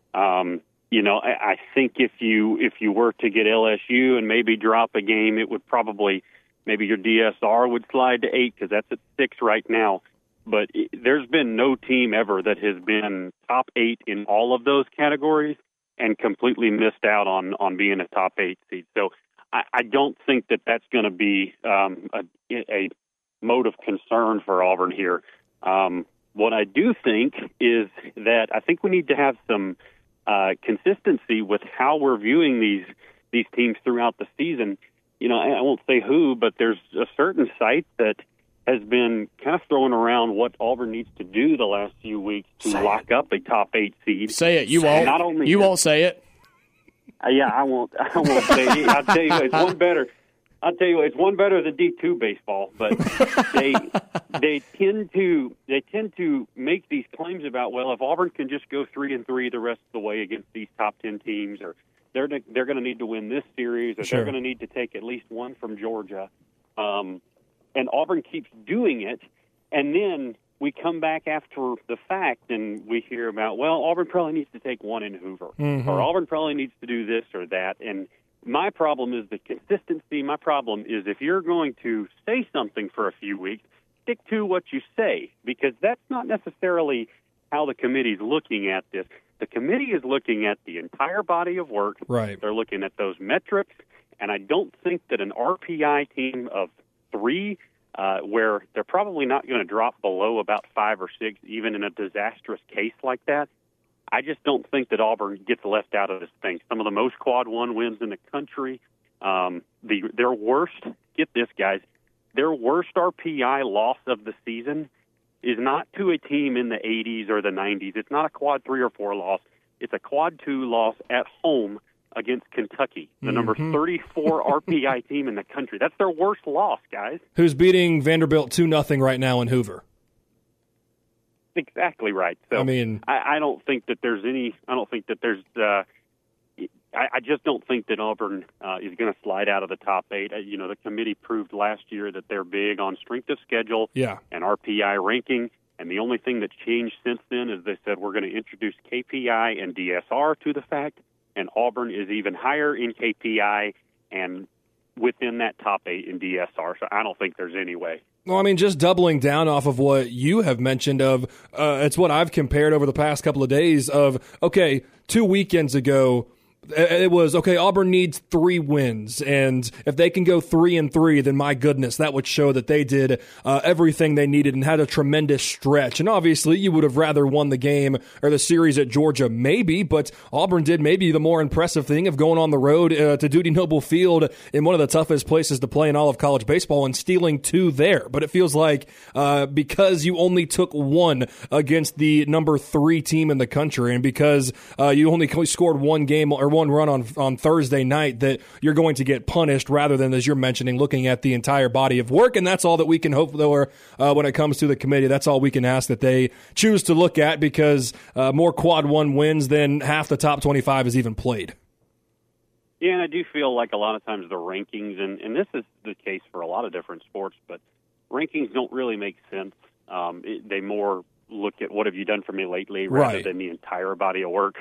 I think if you were to get LSU and maybe drop a game, it would probably maybe your DSR would slide to 8 because that's at 6 right now. But there's been no team ever that has been top 8 in all of those categories and completely missed out on being a top 8 seed. So I don't think that that's going to be a mode of concern for Auburn here. What I do think is that I think we need to have some consistency with how we're viewing these teams throughout the season. I won't say who, but there's a certain site that has been kind of throwing around what Auburn needs to do the last few weeks to lock up a top 8 seed. Say it. You won't. You won't say it. Yeah, I won't say it. I'll tell you, it's one better. I'll tell you, it's one better than D2 baseball. But they tend to make these claims about, well, if Auburn can just go 3-3 the rest of the way against these top 10 teams, or they're going to need to win this series, or they're going to need to take at least one from Georgia. And Auburn keeps doing it, and then we come back after the fact and we hear about, well, Auburn probably needs to take one in Hoover, or Auburn probably needs to do this or that. And my problem is the consistency. My problem is if you're going to say something for a few weeks, stick to what you say, because that's not necessarily how the committee's looking at this. The committee is looking at the entire body of work. Right. They're looking at those metrics, and I don't think that an RPI team of 3, where they're probably not going to drop below about 5 or 6, even in a disastrous case like that. I just don't think that Auburn gets left out of this thing. Some of the most quad 1 wins in the country. Their worst, get this, guys, their worst RPI loss of the season is not to a team in the 80s or the 90s. It's not a quad 3 or 4 loss. It's a quad 2 loss at home against Kentucky, the number 34 RPI team in the country. That's their worst loss, guys. Who's beating Vanderbilt 2-0 right now in Hoover. Exactly right. So I don't think that there's any. I don't think that there's. I just don't think that Auburn is going to slide out of the top 8. The committee proved last year that they're big on strength of schedule and RPI ranking. And the only thing that's changed since then is they said we're going to introduce KPI and DSR to the fact. And Auburn is even higher in KPI and within that top 8 in DSR. So I don't think there's any way. Well, just doubling down off of what you have mentioned it's what I've compared over the past couple of days of, okay, 2 weekends ago, It was, okay, Auburn needs 3 wins, and if they can go 3-3, then my goodness, that would show that they did everything they needed and had a tremendous stretch. And obviously, you would have rather won the game or the series at Georgia, maybe, but Auburn did maybe the more impressive thing of going on the road to Dudy Noble Field in one of the toughest places to play in all of college baseball and stealing 2 there. But it feels like because you only took 1 against the number 3 team in the country, and because you only scored 1 game or 1 run on Thursday night, that you're going to get punished rather than, as you're mentioning, looking at the entire body of work. And that's all that we can hope for when it comes to the committee. That's all we can ask that they choose to look at, because more quad 1 wins than half the top 25 is even played. Yeah, and I do feel like a lot of times the rankings, and this is the case for a lot of different sports, but rankings don't really make sense. They more look at what have you done for me lately rather than the entire body of work.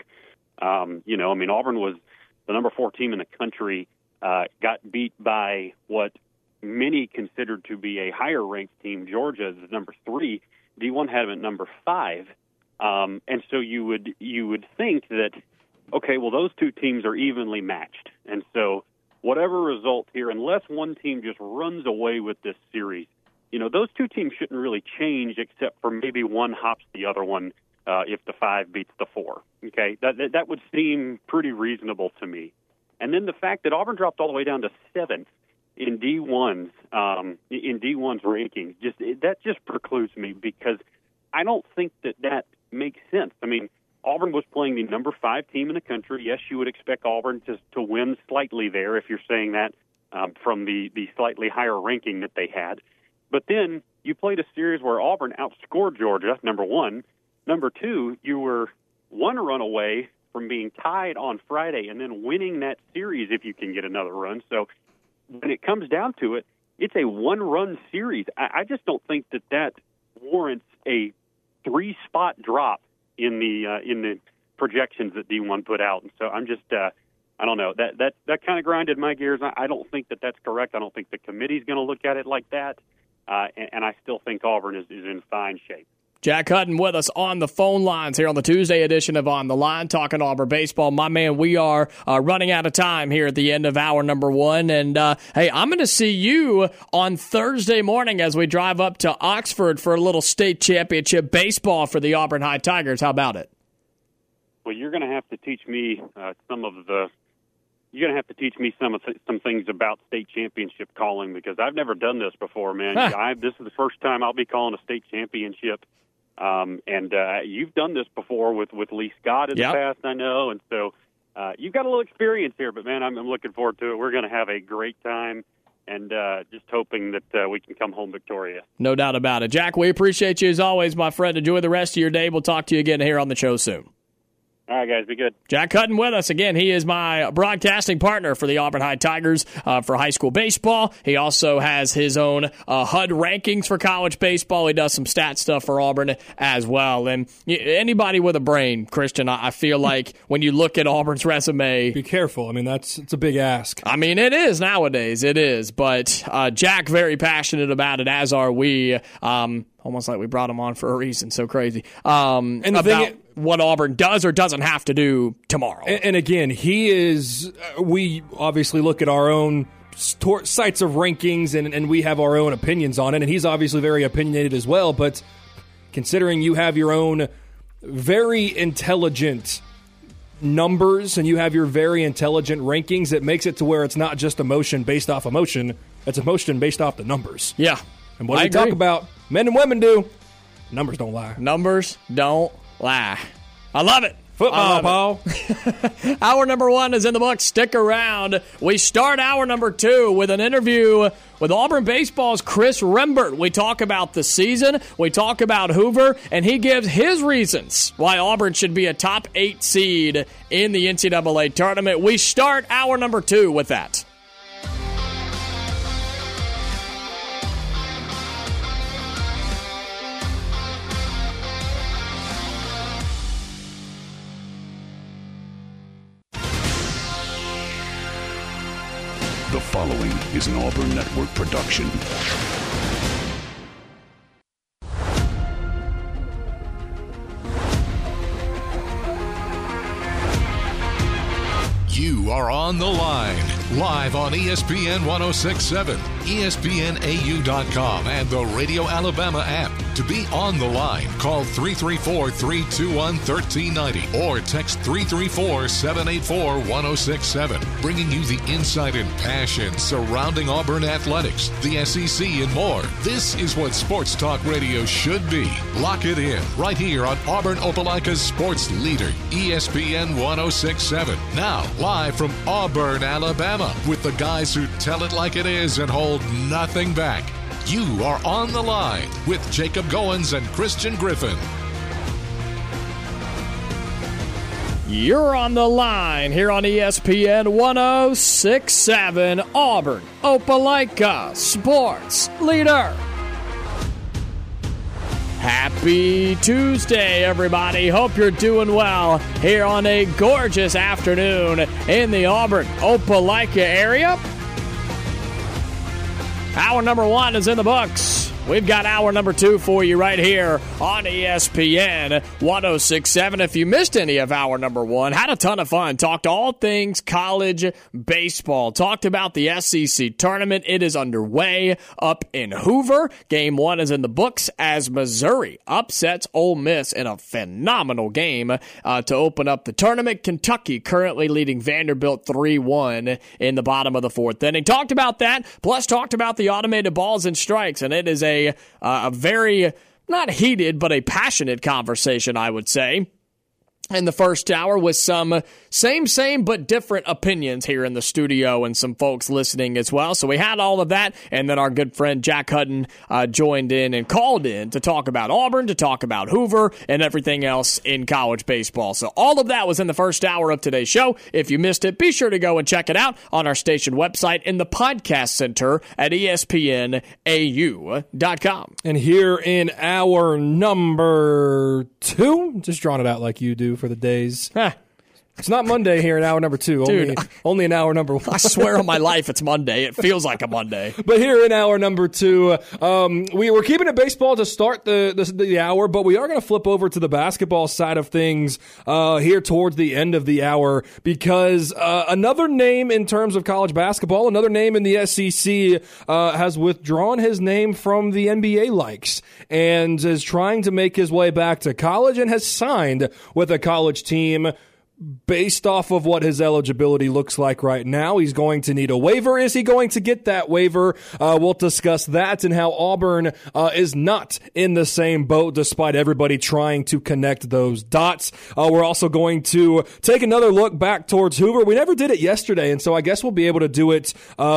Auburn was the number 4 team in the country, got beat by what many considered to be a higher-ranked team. Georgia is number 3. D1 had them at number 5. And so you would think that, okay, well, those 2 teams are evenly matched. And so whatever result here, unless one team just runs away with this series, those 2 teams shouldn't really change except for maybe one hops the other one if the 5 beats the 4. Okay, that would seem pretty reasonable to me. And then the fact that Auburn dropped all the way down to 7th in D1's rankings, that just precludes me, because I don't think that makes sense. I mean, Auburn was playing the number 5 team in the country. Yes, you would expect Auburn to win slightly there if you're saying that from the slightly higher ranking that they had. But then you played a series where Auburn outscored Georgia, number 1. Number 2, you were 1 run away from being tied on Friday and then winning that series if you can get another run. So when it comes down to it, it's a 1-run series. I just don't think that warrants a 3-spot drop in the projections that D1 put out. And so I'm just I don't know, that kind of grinded my gears. I don't think that's correct. I don't think the committee's going to look at it like that. And I still think Auburn is in fine shape. Jack Hutton with us on the phone lines here on the Tuesday edition of On the Line, talking Auburn baseball. My man, we are running out of time here at the end of hour number 1. And, hey, I'm going to see you on Thursday morning as we drive up to Oxford for a little state championship baseball for the Auburn High Tigers. How about it? Well, you're going to have to teach me some things about state championship calling, because I've never done this before, man. This is the first time I'll be calling a state championship. And you've done this before with Lee Scott in the past, I know. And so you've got a little experience here, but, man, I'm looking forward to it. We're going to have a great time, and just hoping that we can come home victorious. No doubt about it. Jack, we appreciate you as always, my friend. Enjoy the rest of your day. We'll talk to you again here on the show soon. All right, guys, be good. Jack Hutton with us. Again, he is my broadcasting partner for the Auburn High Tigers for high school baseball. He also has his own HUD rankings for college baseball. He does some stat stuff for Auburn as well. And anybody with a brain, Christian, I feel like when you look at Auburn's resume... Be careful. I mean, it's a big ask. I mean, it is nowadays. It is. But Jack, very passionate about it, as are we. Almost like we brought him on for a reason. So crazy. And about what Auburn does or doesn't have to do tomorrow. And again, we obviously look at our own sites of rankings and we have our own opinions on it. And he's obviously very opinionated as well. But considering you have your own very intelligent numbers and you have your very intelligent rankings, it makes it to where it's not just emotion based off emotion. It's emotion based off the numbers. Yeah. And what we talk about, men and women do, numbers don't lie. Numbers don't lie. I love it. Football, Paul. Hour number 1 is in the books. Stick around. We start hour number 2 with an interview with Auburn baseball's Chris Rembert. We talk about the season. We talk about Hoover, and he gives his reasons why Auburn should be a top 8 seed in the NCAA tournament. We start hour number 2 with that. The following is an Auburn Network production. are on the line, live on ESPN 1067, ESPNAU.com, and the Radio Alabama app. To be on the line, call 334-321-1390 or text 334-784-1067. Bringing you the insight and passion surrounding Auburn athletics, the SEC, and more. This is what Sports Talk Radio should be. Lock it in right here on Auburn Opelika's sports leader, ESPN 1067. Now, live from Auburn, Alabama, with the guys who tell it like it is and hold nothing back. You are on the line with Jacob Goins and Christian Griffin. You're on the line here on ESPN 1067, Auburn Opelika sports leader. Happy Tuesday, everybody. Hope you're doing well here on a gorgeous afternoon in the Auburn Opelika area. Hour number 1 is in the books. We've got hour number 2 for you right here on ESPN 1067. If you missed any of hour number 1, had a ton of fun. Talked all things college baseball. Talked about the SEC tournament. It is underway up in Hoover. Game 1 is in the books as Missouri upsets Ole Miss in a phenomenal game to open up the tournament. Kentucky currently leading Vanderbilt 3-1 in the bottom of the 4th inning. Talked about that, plus talked about the automated balls and strikes, and it is a very, not heated, but a passionate conversation, I would say, in the first hour with some same, but different opinions here in the studio and some folks listening as well. So we had all of that, and then our good friend Jack Hutton joined in and called in to talk about Auburn, to talk about Hoover, and everything else in college baseball. So all of that was in the first hour of today's show. If you missed it, be sure to go and check it out on our station website in the podcast center at ESPNAU.com. And here in hour number 2, just drawing it out like you do for the days. It's not Monday here in hour number 2. Dude, only in hour number 1. I swear on my life it's Monday. It feels like a Monday. But here in hour number 2, we were keeping it baseball to start the hour, but we are going to flip over to the basketball side of things here towards the end of the hour, because another name in terms of college basketball, another name in the SEC has withdrawn his name from the NBA likes and is trying to make his way back to college and has signed with a college team. Based off of what his eligibility looks like right now, he's going to need a waiver. Is he going to get that waiver? We'll discuss that and how Auburn is not in the same boat despite everybody trying to connect those dots. We're also going to take another look back towards Hoover. We never did it yesterday, and so I guess we'll be able to do it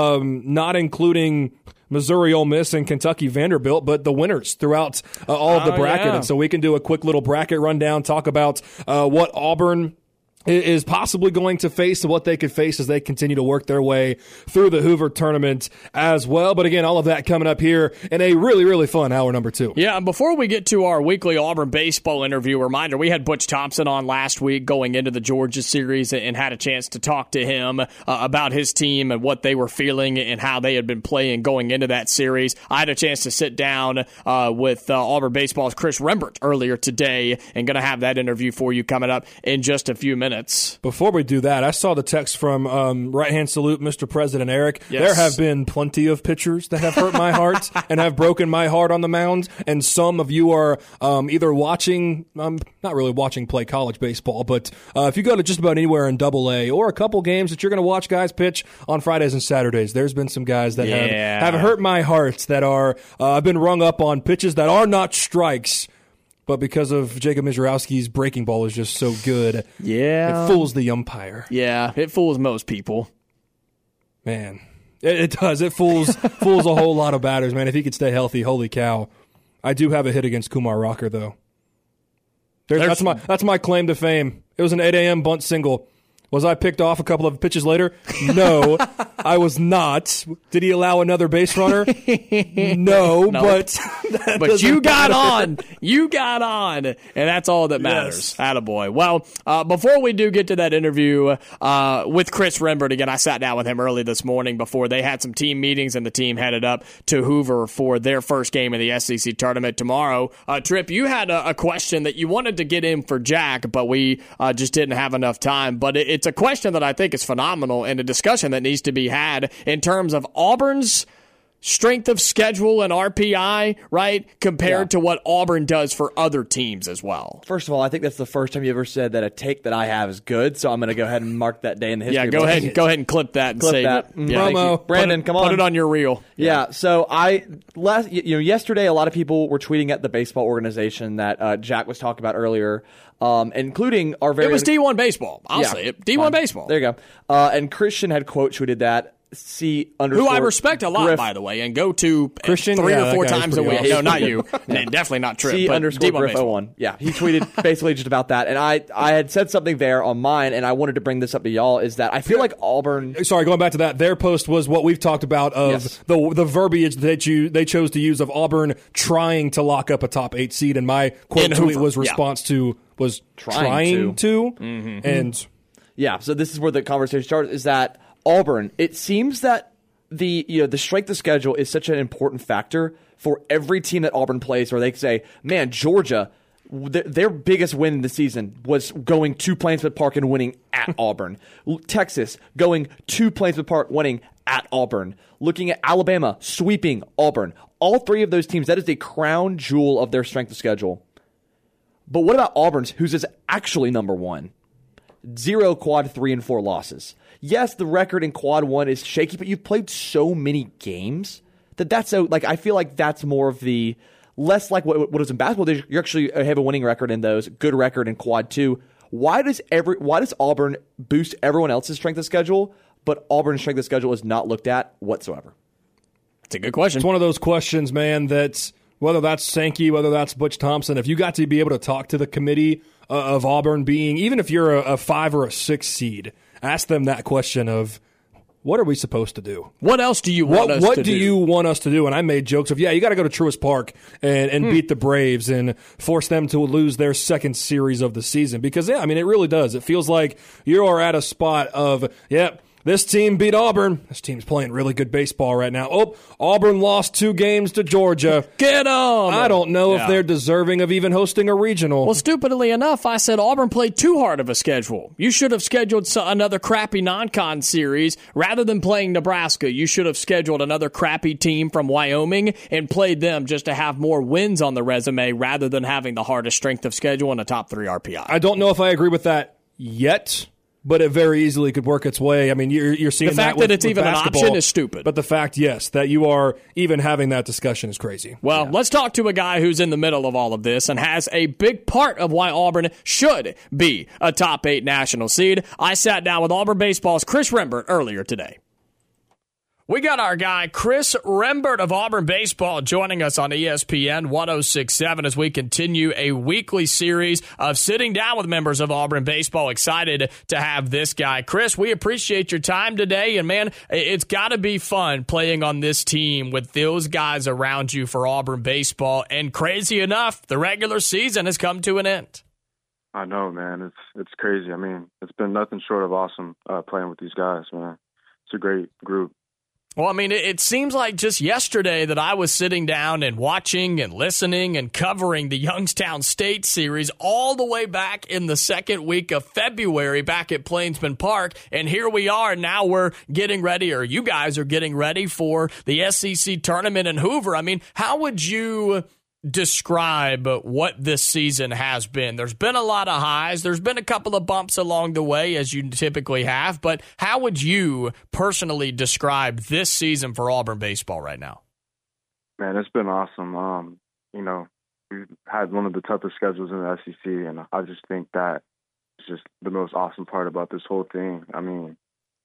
not including Missouri, Ole Miss, and Kentucky, Vanderbilt, but the winners throughout all of the bracket. Yeah. And so we can do a quick little bracket rundown, talk about what Auburn is possibly going to face, what they could face as they continue to work their way through the Hoover tournament as well. But again, all of that coming up here in a really, really fun hour number 2. Yeah, and before we get to our weekly Auburn baseball interview, reminder, we had Butch Thompson on last week going into the Georgia series and had a chance to talk to him about his team and what they were feeling and how they had been playing going into that series. I had a chance to sit down with Auburn baseball's Chris Rembert earlier today, and going to have that interview for you coming up in just a few minutes. Before we do that, I saw the text from Right Hand Salute, Mr. President Eric. Yes. There have been plenty of pitchers that have hurt my heart and have broken my heart on the mound, and some of you are either watching, not really watching play college baseball, but if you go to just about anywhere in AA or a couple games that you're going to watch guys pitch on Fridays and Saturdays, there's been some guys that have hurt my heart that are I've been rung up on pitches that are not strikes. But because of Jacob Mizrowski's breaking ball is just so good, it fools the umpire. Yeah, it fools most people. Man, it does. It fools a whole lot of batters, man. If he could stay healthy, holy cow. I do have a hit against Kumar Rocker, though. That's my claim to fame. It was an 8 a.m. bunt single. Was I picked off a couple of pitches later? No, I was not. Did he allow another base runner? No, but but you got on. You got on, and that's all that matters. Yes. Attaboy. Well, before we do get to that interview with Chris Rembert, again, I sat down with him early this morning before they had some team meetings, and the team headed up to Hoover for their first game in the SEC tournament tomorrow. Trip, you had a question that you wanted to get in for Jack, but we just didn't have enough time. But it's a question that I think is phenomenal and a discussion that needs to be had in terms of Auburn's strength of schedule and RPI, right, compared to what Auburn does for other teams as well. First of all, I think that's the first time you ever said that a take that I have is good, so I'm going to go ahead and mark that day in the history. Yeah, go ahead and clip that and save it. Yeah, promo. Brandon, come on. Put it on your reel. Yeah, so yesterday a lot of people were tweeting at the baseball organization that Jack was talking about earlier, including our very... It was D1 Baseball. I'll say it. D1 Baseball. There you go. And Christian had quote tweeted that. Who I respect a lot, Griff, by the way, and go to Christian 3 or 4 times a week. Awesome. No, not you. And definitely not Trip. C_Griff01. Yeah, he tweeted basically just about that. And I had said something there on mine, and I wanted to bring this up to y'all, is that I feel like Auburn... Sorry, going back to that, their post was what we've talked about of the verbiage that they chose to use of Auburn trying to lock up a top 8 seed, and my quote tweet was response to was trying to. Mm-hmm. And... Yeah, so this is where the conversation started, is that Auburn, it seems that the strength of schedule is such an important factor for every team that Auburn plays, where they can say, man, Georgia, their biggest win in the season was going to Plainsman Park and winning at Auburn. Texas going to Plainsman Park, winning at Auburn. Looking at Alabama, sweeping Auburn. All 3 of those teams, that is a crown jewel of their strength of schedule. But what about Auburn's, whose is actually number 1? 0 quad 3 and 4 losses. Yes, the record in quad 1 is shaky, but you've played so many games that's so, like, I feel like that's more of the less like what is in basketball. You actually have a winning record in those, good record in quad 2. Why does Auburn boost everyone else's strength of schedule, but Auburn's strength of schedule is not looked at whatsoever? It's a good question. It's one of those questions, man, that's whether that's Sankey, whether that's Butch Thompson, if you got to be able to talk to the committee of Auburn being, even if you're a 5 or a 6 seed, ask them that question of, what are we supposed to do? What else do you want us to do? What do you want us to do? And I made jokes of, you got to go to Truist Park and beat the Braves and force them to lose their second series of the season. Because, it really does. It feels like you are at a spot of, this team beat Auburn. This team's playing really good baseball right now. Oh, Auburn lost 2 games to Georgia. Get them! I don't know if they're deserving of even hosting a regional. Well, stupidly enough, I said Auburn played too hard of a schedule. You should have scheduled another crappy non-con series. Rather than playing Nebraska, you should have scheduled another crappy team from Wyoming and played them just to have more wins on the resume rather than having the hardest strength of schedule and a top 3 RPI. I don't know if I agree with that yet, but it very easily could work its way. I mean, you're seeing the fact that it's even an option is stupid. But the fact, that you are even having that discussion is crazy. Well, let's talk to a guy who's in the middle of all of this and has a big part of why Auburn should be a top 8 national seed. I sat down with Auburn baseball's Chris Rembert earlier today. We got our guy Chris Rembert of Auburn Baseball joining us on ESPN 106.7 as we continue a weekly series of sitting down with members of Auburn Baseball. Excited to have this guy. Chris, we appreciate your time today, and man, it's got to be fun playing on this team with those guys around you for Auburn Baseball, and crazy enough, the regular season has come to an end. I know, man. It's crazy. I mean, it's been nothing short of awesome playing with these guys, man. It's a great group. Well, I mean, it seems like just yesterday that I was sitting down and watching and listening and covering the Youngstown State series all the way back in the second week of February back at Plainsman Park. And here we are. Now we're getting ready, or you guys are getting ready for the SEC tournament in Hoover. I mean, how would you describe what this season has been? There's been a lot of highs. There's been a couple of bumps along the way, as you typically have. But how would you personally describe this season for Auburn baseball right now? Man, it's been awesome. We've had one of the toughest schedules in the SEC, and I just think that it's just the most awesome part about this whole thing. I mean,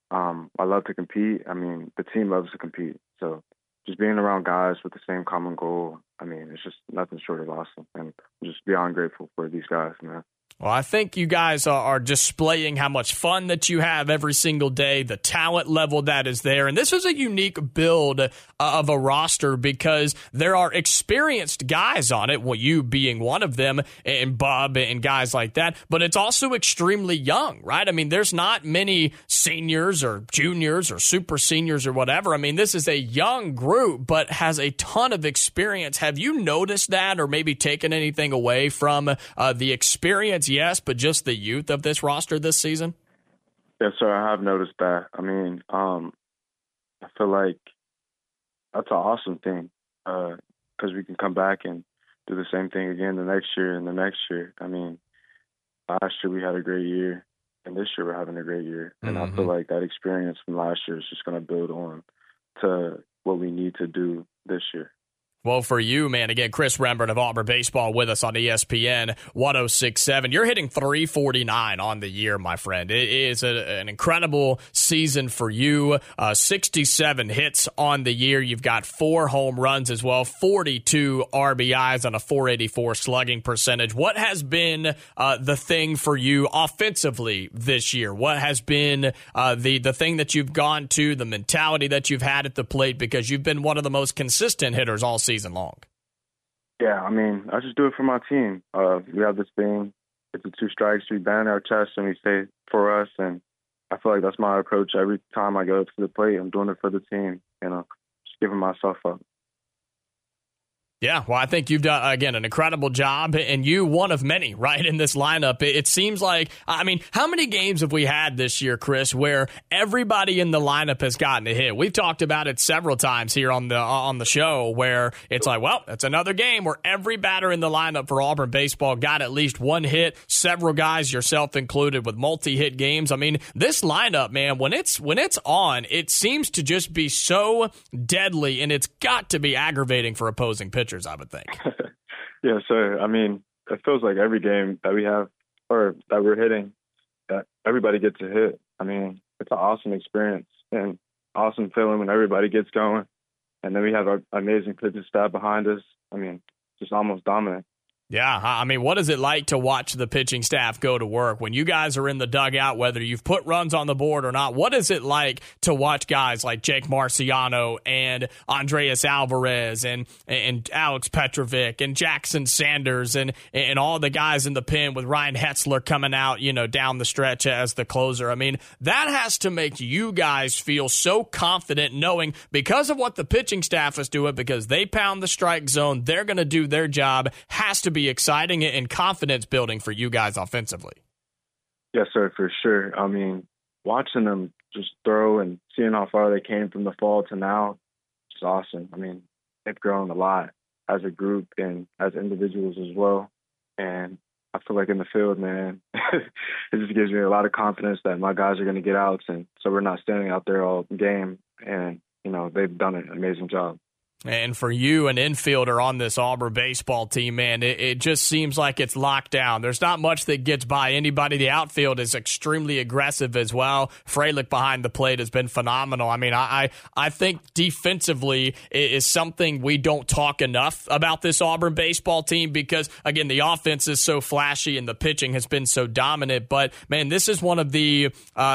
I love to compete. I mean, the team loves to compete. So just being around guys with the same common goal, I mean, it's just nothing short of awesome. And I'm just beyond grateful for these guys, man. Well, I think you guys are displaying how much fun that you have every single day, the talent level that is there. And this is a unique build of a roster because there are experienced guys on it, well, you being one of them, and Bub and guys like that. But it's also extremely young, right? I mean, there's not many seniors or juniors or super seniors or whatever. I mean, this is a young group, but has a ton of experience. Have you noticed that or maybe taken anything away from the experience? Yes, but just the youth of this roster this season? Yes, sir. I have noticed that. I mean, I feel like that's an awesome thing because we can come back and do the same thing again the next year and the next year. I mean, last year we had a great year, and this year we're having a great year. And I feel like that experience from last year is just going to build on to what we need to do this year. Well, for you, man, again, Chris Rembert of Auburn Baseball with us on ESPN 106.7. You're hitting 349 on the year, my friend. It is an incredible season for you. 67 hits on the year. You've got 4 home runs as well, 42 RBIs on a .484 slugging percentage. What has been the thing for you offensively this year? What has been the thing that you've gone to, the mentality that you've had at the plate? Because you've been one of the most consistent hitters all season long. Yeah, I mean, I just do it for my team. We have this thing, it's a 2 strikes, we bang our chest and we say for us, and I feel like that's my approach every time I go to the plate. I'm doing it for the team, just giving myself up. Yeah, well, I think you've done, again, an incredible job, and you one of many, right, in this lineup. It seems like, I mean, how many games have we had this year, Chris, where everybody in the lineup has gotten a hit? We've talked about it several times here on the show where it's like, well, it's another game where every batter in the lineup for Auburn Baseball got at least 1 hit, several guys, yourself included, with multi-hit games. I mean, this lineup, man, when it's on, it seems to just be so deadly, and it's got to be aggravating for opposing pitchers, I would think. Yeah, sir. I mean, it feels like every game that we have or that we're hitting, that everybody gets a hit. I mean, it's an awesome experience and awesome feeling when everybody gets going. And then we have our amazing pitching staff behind us. I mean, just almost dominant. Yeah, I mean, what is it like to watch the pitching staff go to work when you guys are in the dugout, whether you've put runs on the board or not? What is it like to watch guys like Jake Marciano and Andreas Alvarez and Alex Petrovic and Jackson Sanders and all the guys in the pen with Ryan Hetzler coming out, down the stretch as the closer? I mean, that has to make you guys feel so confident knowing because of what the pitching staff is doing, because they pound the strike zone, they're going to do their job, has to be exciting and confidence building for you guys offensively. Yes, sir, for sure. I mean, watching them just throw and seeing how far they came from the fall to now is awesome. I mean, they've grown a lot as a group and as individuals as well. And I feel like in the field, man, it just gives me a lot of confidence that my guys are going to get outs, and so we're not standing out there all game. And, they've done an amazing job. And for you, an infielder on this Auburn baseball team, man, it just seems like it's locked down. There's not much that gets by anybody. The outfield is extremely aggressive as well. Frelick behind the plate has been phenomenal. I mean, I think defensively is something we don't talk enough about this Auburn baseball team because, again, the offense is so flashy and the pitching has been so dominant. But, man, this is one of the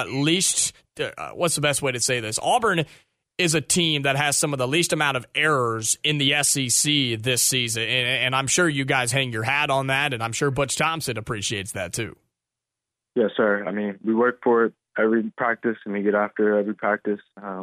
least what's the best way to say this? Auburn is a team that has some of the least amount of errors in the SEC this season. And I'm sure you guys hang your hat on that, and I'm sure Butch Thompson appreciates that too. Yes, sir. I mean, we work for it every practice, and we get after every practice.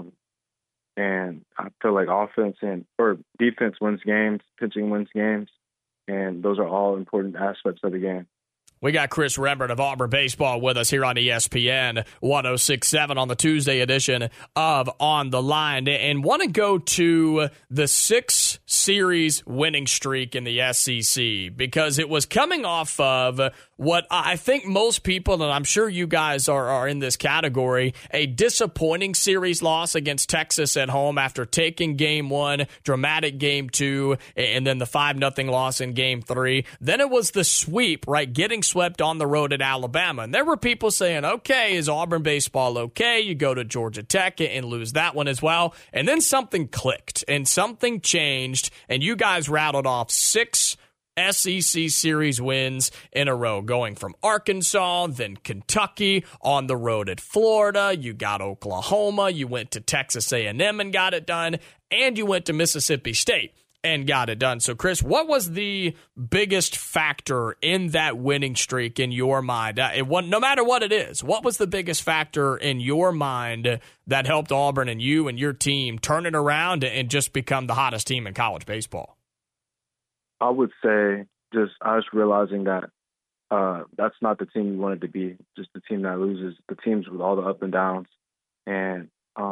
And I feel like offense or defense wins games, pitching wins games, and those are all important aspects of the game. We got Chris Rembert of Auburn Baseball with us here on ESPN 106.7 on the Tuesday edition of On the Line. And want to go to the 6-series winning streak in the SEC because it was coming off of what I think most people, and I'm sure you guys are in this category, a disappointing series loss against Texas at home after taking Game 1, dramatic Game 2, and then the 5-0 loss in Game 3. Then it was the sweep, right, getting swept on the road at Alabama. And there were people saying, okay, is Auburn baseball okay? You go to Georgia Tech and lose that one as well. And then something clicked and something changed, and you guys rattled off 6 SEC series wins in a row, going from Arkansas, then Kentucky, on the road at Florida. You got Oklahoma. You went to Texas A&M and got it done. And you went to Mississippi State and got it done. So, Chris, what was the biggest factor in that winning streak in your mind? No matter what it is, what was the biggest factor in your mind that helped Auburn and you and your team turn it around and just become the hottest team in college baseball? I would say just us realizing that that's not the team we wanted to be, just the team that loses, the teams with all the up and downs. And,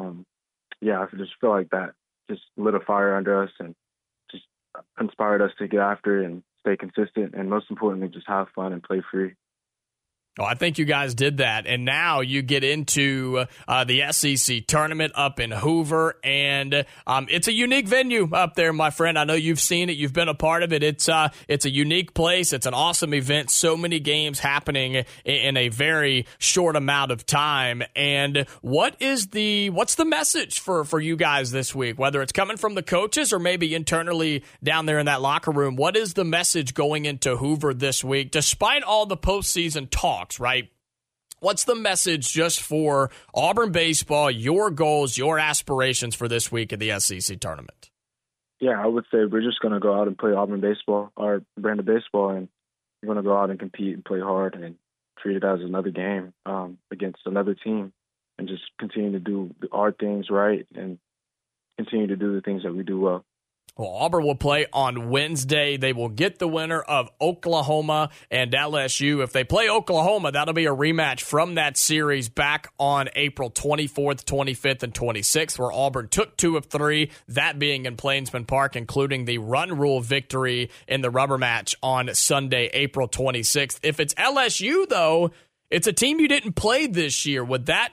I just feel like that just lit a fire under us and just inspired us to get after it and stay consistent, and most importantly, just have fun and play free. Well, I think you guys did that, and now you get into the SEC tournament up in Hoover, and it's a unique venue up there, my friend. I know you've seen it. You've been a part of it. It's a unique place. It's an awesome event. So many games happening in a very short amount of time. And what's the message for you guys this week, whether it's coming from the coaches or maybe internally down there in that locker room? What is the message going into Hoover this week, despite all the postseason talk? Right? What's the message just for Auburn baseball, your goals, your aspirations for this week at the SEC tournament? Yeah, I would say we're just going to go out and play Auburn baseball, our brand of baseball, and we're going to go out and compete and play hard and treat it as another game against another team, and just continue to do our things right and continue to do the things that we do well. Well, Auburn will play on Wednesday. They will get the winner of Oklahoma and LSU. If they play Oklahoma, that'll be a rematch from that series back on April 24th, 25th, and 26th, where Auburn took 2 of 3, that being in Plainsman Park, including the run rule victory in the rubber match on Sunday, April 26th. If it's LSU, though, it's a team you didn't play this year. Would that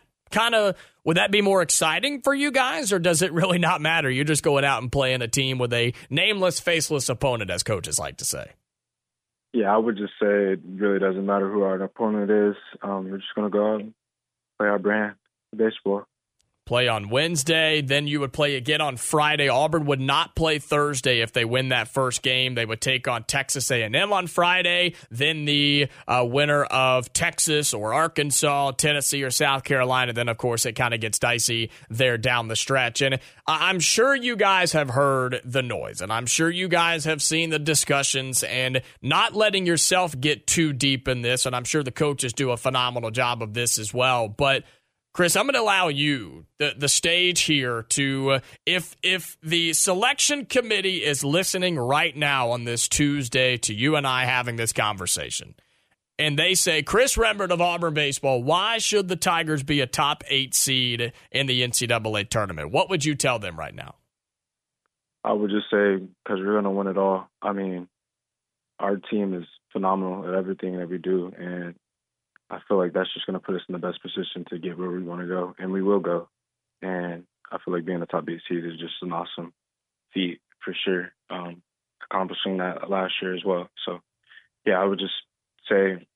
be more exciting for you guys, or does it really not matter? You're just going out and playing a team with a nameless, faceless opponent, as coaches like to say. Yeah, I would just say it really doesn't matter who our opponent is. We're just going to go out and play our brand of baseball. Play on Wednesday, then you would play again on Friday. Auburn would not play Thursday if they win that first game. They would take on Texas A&M on Friday, then the winner of Texas or Arkansas, Tennessee or South Carolina. Then, of course, it kind of gets dicey there down the stretch. And I'm sure you guys have heard the noise, and I'm sure you guys have seen the discussions, and not letting yourself get too deep in this, and I'm sure the coaches do a phenomenal job of this as well. But Chris, I'm going to allow you the stage here to, if the selection committee is listening right now on this Tuesday to you and I having this conversation, and they say, Chris Rembert of Auburn baseball, why should the Tigers be a top 8 seed in the NCAA tournament? What would you tell them right now? I would just say, because we're going to win it all. I mean, our team is phenomenal at everything that we do, and I feel like that's just going to put us in the best position to get where we want to go, and we will go. And I feel like being a top 8 seed is just an awesome feat for sure, accomplishing that last year as well. So, yeah, I would just say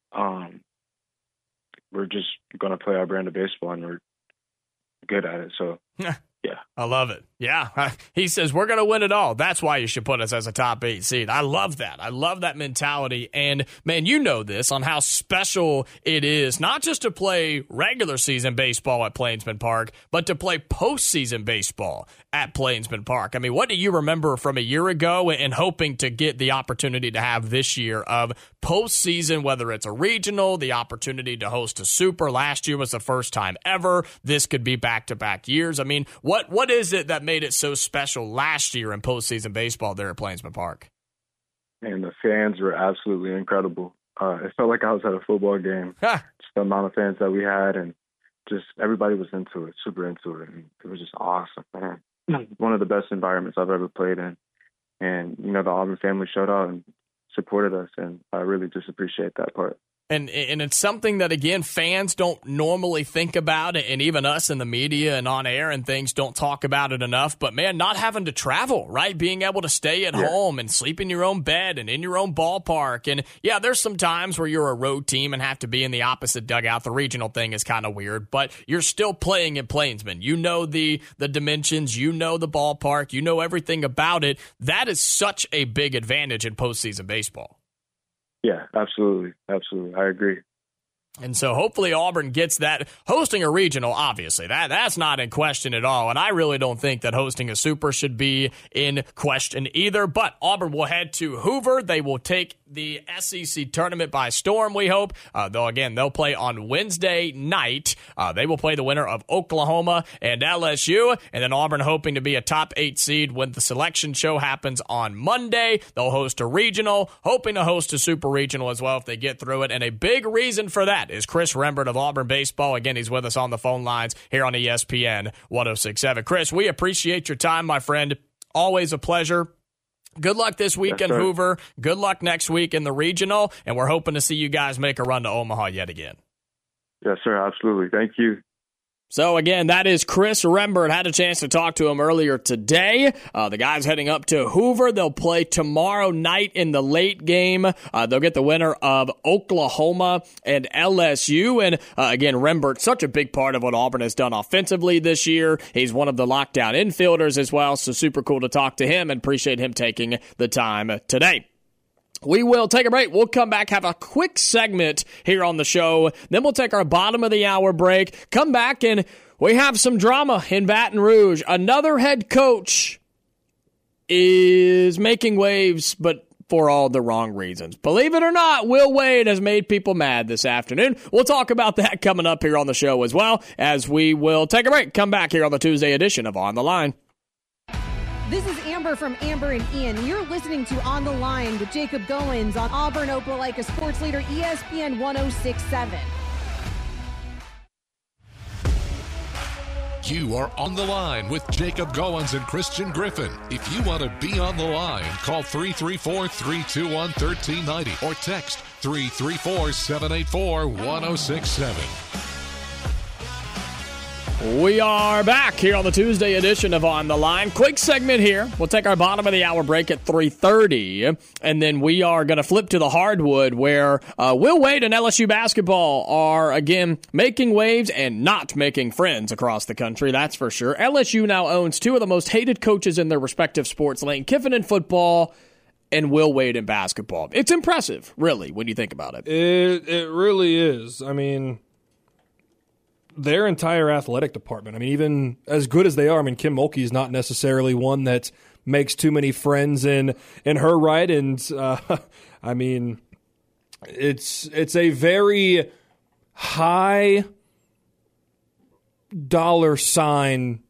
we're just going to play our brand of baseball, and we're good at it. So, yeah. I love it. Yeah. He says, we're going to win it all. That's why you should put us as a top 8 seed. I love that. I love that mentality. And, man, you know this on how special it is, not just to play regular season baseball at Plainsman Park, but to play postseason baseball at Plainsman Park. I mean, what do you remember from a year ago and hoping to get the opportunity to have this year of postseason, whether it's a regional, the opportunity to host a super? Last year was the first time ever. This could be back-to-back years. I mean, what is it that made it so special last year in postseason baseball there at Plainsman Park? And the fans were absolutely incredible. It felt like I was at a football game. Just the amount of fans that we had, and just everybody was into it, super into it. And it was just awesome, man. One of the best environments I've ever played in. And, you know, the Auburn family showed out and supported us, and I really just appreciate that part. And it's something that, again, fans don't normally think about, and even us in the media and on air and things don't talk about it enough. But, man, not having to travel, right? Being able to stay at home and sleep in your own bed and in your own ballpark. And, yeah, there's some times where you're a road team and have to be in the opposite dugout. The regional thing is kind of weird, but you're still playing at Plainsman. You know the dimensions. You know the ballpark. You know everything about it. That is such a big advantage in postseason baseball. Yeah, absolutely. Absolutely. I agree. And so hopefully Auburn gets that. Hosting a regional, obviously, that's not in question at all. And I really don't think that hosting a super should be in question either. But Auburn will head to Hoover. They will take the SEC tournament by storm, we hope. They'll play on Wednesday night. They will play the winner of Oklahoma and LSU. And then Auburn hoping to be a top 8 seed when the selection show happens on Monday. They'll host a regional, hoping to host a super regional as well if they get through it. And a big reason for that is Chris Rembert of Auburn Baseball. Again, he's with us on the phone lines here on ESPN 106.7. Chris, we appreciate your time, my friend. Always a pleasure. Good luck this week in Hoover. Good luck next week in the regional, and we're hoping to see you guys make a run to Omaha yet again. Yes, sir. Absolutely. Thank you. So, again, that is Chris Rembert. Had a chance to talk to him earlier today. The guys heading up to Hoover. They'll play tomorrow night in the late game. They'll get the winner of Oklahoma and LSU. And, again, Rembert, such a big part of what Auburn has done offensively this year. He's one of the lockdown infielders as well, so super cool to talk to him and appreciate him taking the time today. We will take a break. We'll come back, have a quick segment here on the show. Then we'll take our bottom of the hour break, come back, and we have some drama in Baton Rouge. Another head coach is making waves, but for all the wrong reasons. Believe it or not, Will Wade has made people mad this afternoon. We'll talk about that coming up here on the show as well, as we will take a break. Come back here on the Tuesday edition of On the Line. This is Amber from Amber and Ian. You're listening to On the Line with Jacob Goins on Auburn Opelika Sports Leader ESPN 106.7. You are on the line with Jacob Goins and Christian Griffin. If you want to be on the line, call 334-321-1390 or text 334-784-1067. We are back here on the Tuesday edition of On the Line. Quick segment here. We'll take our bottom of the hour break at 3:30, and then we are going to flip to the hardwood where Will Wade and LSU basketball are, again, making waves and not making friends across the country, that's for sure. LSU now owns two of the most hated coaches in their respective sports, Lane Kiffin in football and Will Wade in basketball. It's impressive, really, when you think about it. It really is. I mean, their entire athletic department, I mean, even as good as they are, I mean, Kim Mulkey is not necessarily one that makes too many friends in her right. And, I mean, it's a very high dollar sign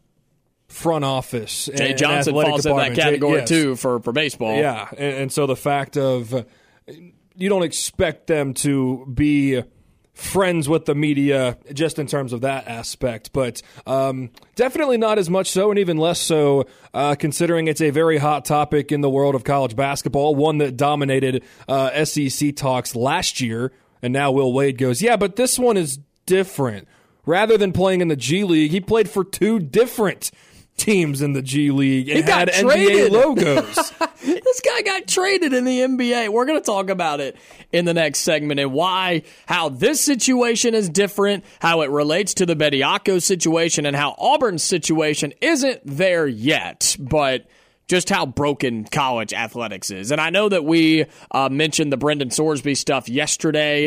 front office. Jay Johnson falls in that category, too, for baseball. Yeah, and so the fact of you don't expect them to be friends with the media just in terms of that aspect, but definitely not as much so, and even less so considering it's a very hot topic in the world of college basketball, one that dominated SEC talks last year, and now Will Wade goes, yeah, but this one is different. Rather than playing in the G League, he played for two different teams in the G League and had NBA logos. This guy got traded in the NBA. We're going to talk about it in the next segment and how this situation is different, how it relates to the Bediako situation, and how Auburn's situation isn't there yet, but just how broken college athletics is. And I know that we mentioned the Brendan Sorsby stuff yesterday.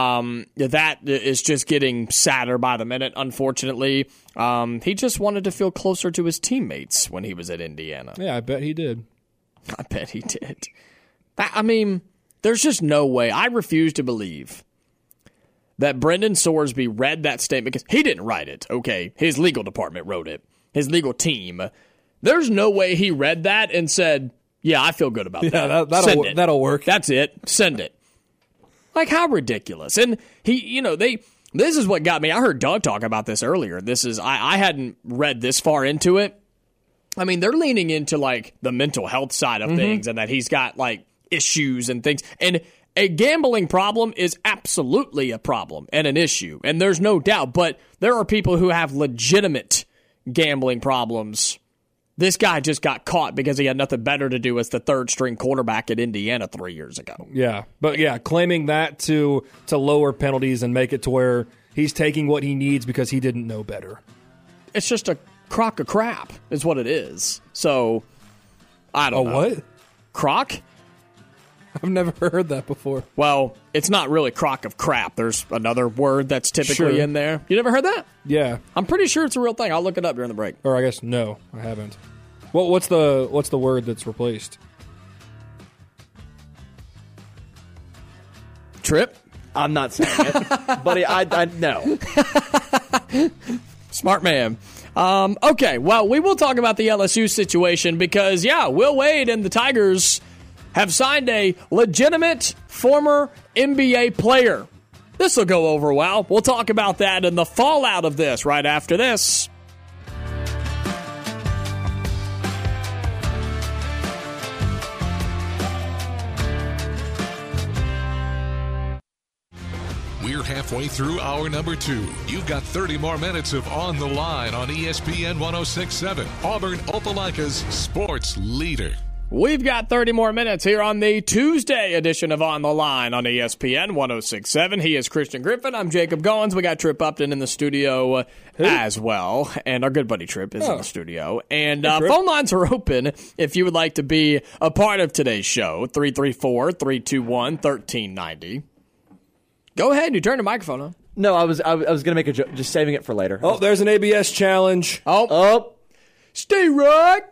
That is just getting sadder by the minute, unfortunately. He just wanted to feel closer to his teammates when he was at Indiana. Yeah, I bet he did. I bet he did. I mean, there's just no way. I refuse to believe that Brendan Sorsby read that statement, because he didn't write it, okay? His legal department wrote it. His legal team. There's no way he read that and said, yeah, I feel good about that. Yeah, that'll work. That's it. Send it. Like, how ridiculous. And this is what got me. I heard Doug talk about this earlier. I hadn't read this far into it. I mean, they're leaning into, like, the mental health side of things, and that he's got, like, issues and things. And a gambling problem is absolutely a problem and an issue, and there's no doubt. But there are people who have legitimate gambling problems. This guy just got caught because he had nothing better to do as the third-string quarterback at Indiana 3 years ago. Yeah, but yeah, claiming that to lower penalties and make it to where he's taking what he needs because he didn't know better. It's just a crock of crap is what it is. So, I don't know. What? Crock? I've never heard that before. Well, it's not really crock of crap. There's another word that's typically in there. You never heard that? Yeah. I'm pretty sure it's a real thing. I'll look it up during the break. Or I guess no, I haven't. What's the word that's replaced? Trip? I'm not saying it, buddy. I know. Smart man. Okay, well, we will talk about the LSU situation because, Will Wade and the Tigers have signed a legitimate former NBA player. This will go over well. We'll talk about that and the fallout of this right after this. We're halfway through hour number 2. You've got 30 more minutes of On the Line on ESPN 106.7, Auburn Opelika's sports leader. We've got 30 more minutes here on the Tuesday edition of On the Line on ESPN 106.7. He is Christian Griffin. I'm Jacob Goins. We got Trip Upton in the studio as well. And our good buddy Trip is in the studio. And phone lines are open if you would like to be a part of today's show. 334-321-1390. Go ahead. You turn the microphone on. No, I was going to make a joke, just saving it for later. Oh, there's an ABS challenge. Oh. Stay right.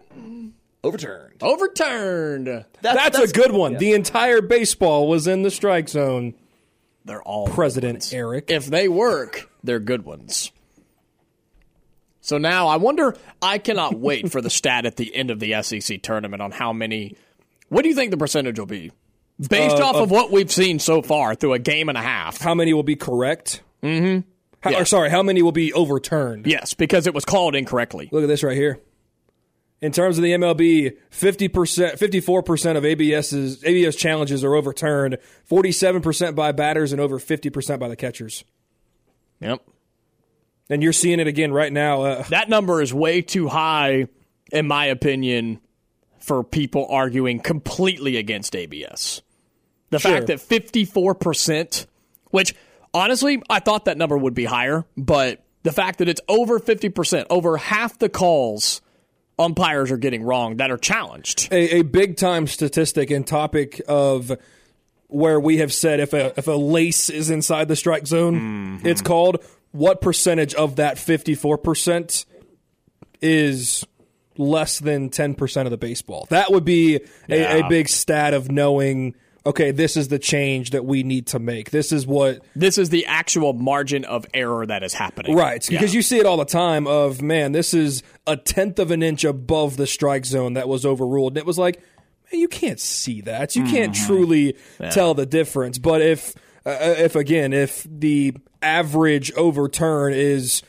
Overturned. That's a good one. Yeah. The entire baseball was in the strike zone. They're all President Eric. If they work, they're good ones. So now I cannot wait for the stat at the end of the SEC tournament on how many. What do you think the percentage will be? Based off of what we've seen so far through a game and a half. How many will be correct? Mm-hmm. How many will be overturned? Yes, because it was called incorrectly. Look at this right here. In terms of the MLB, 54% of ABS challenges are overturned, 47% by batters, and over 50% by the catchers. Yep. And you're seeing it again right now. That number is way too high, in my opinion, for people arguing completely against ABS. The fact that 54%, which honestly, I thought that number would be higher, but the fact that it's over 50%, over half the calls umpires are getting wrong that are challenged. A big-time statistic and topic of where we have said if a lace is inside the strike zone, it's called, what percentage of that 54% is less than 10% of the baseball? That would be a big stat of knowing, okay, this is the change that we need to make. This is the actual margin of error that is happening. Right, because you see it all the time of, man, this is a 1/10 of an inch above the strike zone that was overruled. And it was like, man, you can't see that. You can't truly tell the difference. But if the average overturn is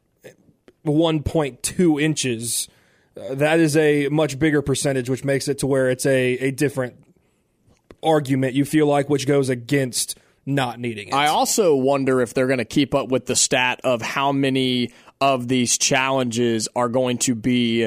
1.2 inches, that is a much bigger percentage, which makes it to where it's a different argument, you feel like, which goes against not needing it. I also wonder if they're going to keep up with the stat of how many of these challenges are going to be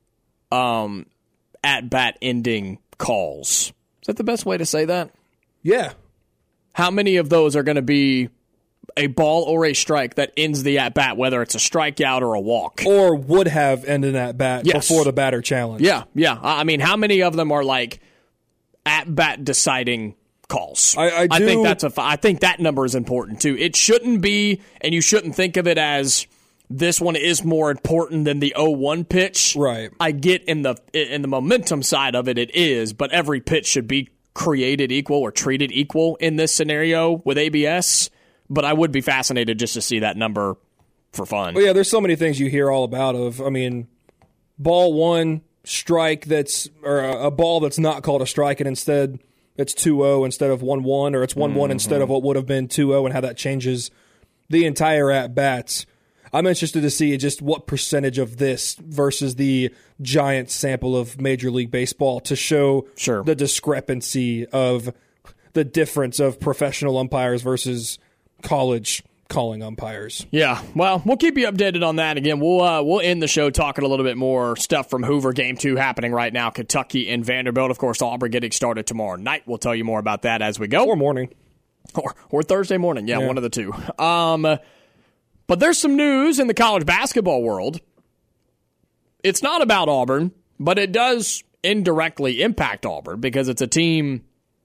at-bat ending calls. Is that the best way to say that? Yeah. How many of those are going to be a ball or a strike that ends the at-bat, whether it's a strikeout or a walk? Or would have ended an at-bat before the batter challenge. Yeah. I mean, how many of them are like at-bat deciding calls? I think that number is important too. It shouldn't be, and you shouldn't think of it as this one is more important than the 0-1 pitch. Right. I get in the momentum side of it is, but every pitch should be created equal or treated equal in this scenario with ABS. But I would be fascinated just to see that number for fun. Well, yeah, there's so many things you hear all about ball one, strike or a ball that's not called a strike, and instead it's 2-0 instead of 1-1, or it's 1-1 instead of what would have been 2-0, and how that changes the entire at-bats. I'm interested to see just what percentage of this versus the giant sample of Major League Baseball to show the discrepancy of the difference of professional umpires versus college calling umpires. Yeah, well, we'll keep you updated on that. Again, we'll end the show talking a little bit more stuff from Hoover. Game 2 happening right now, Kentucky and Vanderbilt. Of course, Auburn getting started tomorrow night. We'll tell you more about that as we go. Or morning. Or Thursday morning. Yeah, one of the two. But there's some news in the college basketball world. It's not about Auburn, but it does indirectly impact Auburn because it's a team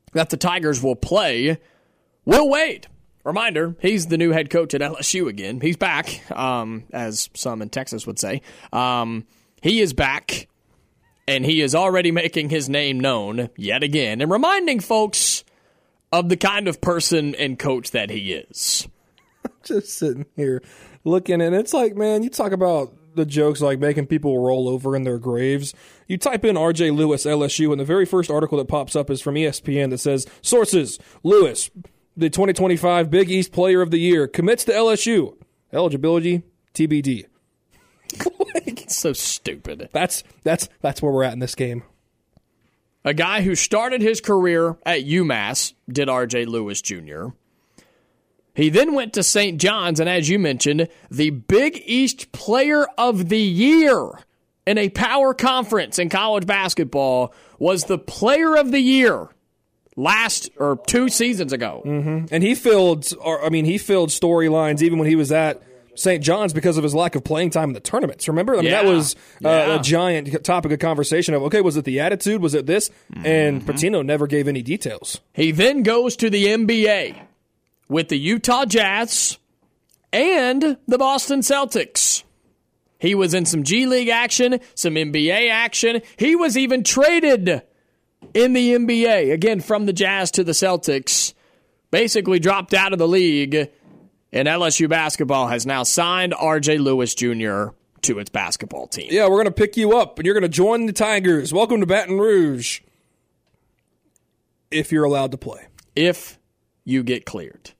that the Tigers will play Will Wade. Reminder, he's the new head coach at LSU again. He's back, as some in Texas would say. He is back, and he is already making his name known yet again and reminding folks of the kind of person and coach that he is. I'm just sitting here looking, and it's like, man, you talk about the jokes like making people roll over in their graves. You type in RJ Lewis, LSU, and the very first article that pops up is from ESPN that says, sources, Lewis, the 2025 Big East Player of the Year, commits to LSU. Eligibility, TBD. It's so stupid. That's where we're at in this game. A guy who started his career at UMass did RJ Lewis Jr. He then went to St. John's, and as you mentioned, the Big East Player of the Year in a power conference in college basketball, was the Player of the Year 2 seasons ago. Mm-hmm. And he filled storylines even when he was at St. John's because of his lack of playing time in the tournaments. Remember? That was a giant topic of conversation of, okay, was it the attitude? Was it this? Mm-hmm. And Pitino never gave any details. He then goes to the NBA with the Utah Jazz and the Boston Celtics. He was in some G League action, some NBA action. He was even traded in the NBA, again, from the Jazz to the Celtics. Basically dropped out of the league. And LSU basketball has now signed RJ Lewis Jr. to its basketball team. Yeah, we're going to pick you up, and you're going to join the Tigers. Welcome to Baton Rouge. If you're allowed to play. If you get cleared.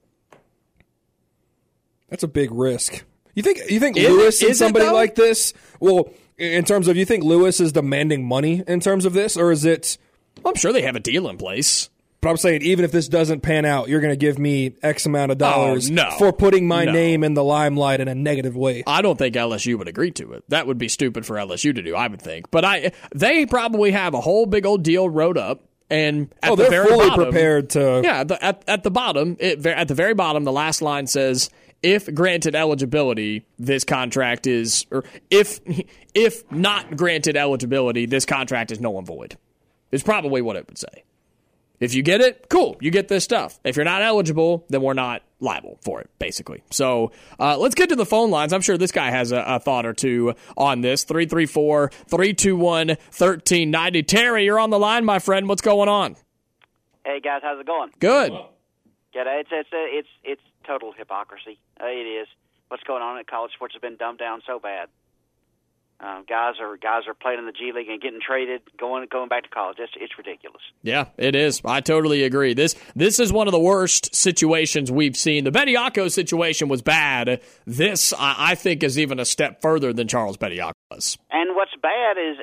That's a big risk. You think Lewis is somebody like this? Well, in terms of, you think Lewis is demanding money in terms of this, or is it? Well, I'm sure they have a deal in place. But I'm saying, even if this doesn't pan out, you're going to give me X amount of dollars for putting my name in the limelight in a negative way. I don't think LSU would agree to it. That would be stupid for LSU to do, I would think. But they probably have a whole big old deal wrote up. And at the very fully bottom, prepared to. Yeah, at the bottom, at the very bottom, the last line says, if granted eligibility, this contract is, or if not granted eligibility, this contract is null and void. Is probably what it would say. If you get it, cool, you get this stuff. If you're not eligible, then we're not liable for it, basically. So let's get to the phone lines. I'm sure this guy has a thought or two on this. 334-321-1390. Terry, you're on the line, my friend. What's going on? Hey, guys, how's it going? Good. It's total hypocrisy. It is. What's going on at college sports has been dumbed down so bad. Guys are playing in the G League and getting traded, going back to college. It's ridiculous. Yeah, it is. I totally agree. This is one of the worst situations we've seen. The Bediako situation was bad. This, I think, is even a step further than Charles Bediako was. And what's bad is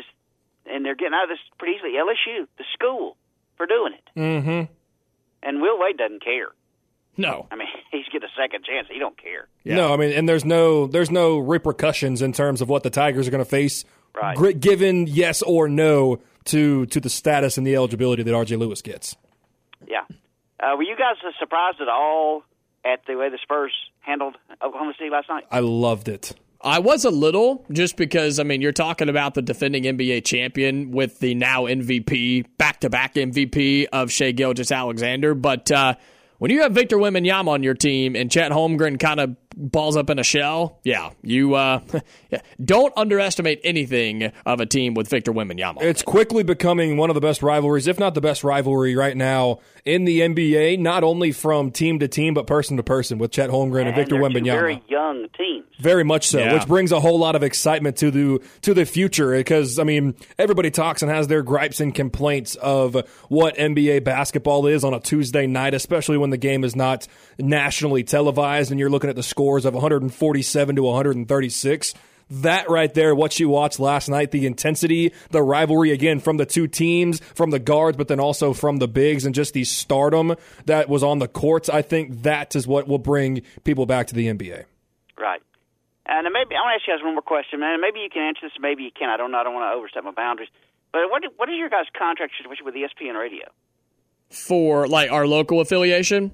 and they're getting out of this pretty easily. LSU, the school, for doing it. Mm-hmm. And Will Wade doesn't care. No. I mean, he's getting a second chance. He don't care. Yeah. No, I mean, and there's no repercussions in terms of what the Tigers are going to face, right, given yes or no to the status and the eligibility that RJ Lewis gets. Yeah. Were you guys surprised at all at the way the Spurs handled Oklahoma City last night? I loved it. I was a little, just because, I mean, you're talking about the defending NBA champion with the now MVP, back-to-back MVP of Shai Gilgeous-Alexander, but when you have Victor Wembanyama on your team and Chet Holmgren kind of balls up in a shell, you don't underestimate anything of a team with Victor Wembanyama. It's quickly becoming one of the best rivalries, if not the best rivalry right now in the NBA, not only from team to team, but person to person with Chet Holmgren and Victor Wembanyama. Very young teams. Very much so, which brings a whole lot of excitement to the future because, I mean, everybody talks and has their gripes and complaints of what NBA basketball is on a Tuesday night, especially when the game is not nationally televised and you're looking at the scores of 147 to 136. That right there, what you watched last night, the intensity, the rivalry, again, from the two teams, from the guards, but then also from the bigs, and just the stardom that was on the courts, I think that is what will bring people back to the NBA. Right. And maybe I want to ask you guys one more question, man. Maybe you can answer this, maybe you can't. I don't know. I don't want to overstep my boundaries. But what is your guys' contract situation with ESPN Radio? For, like, our local affiliation? Yeah.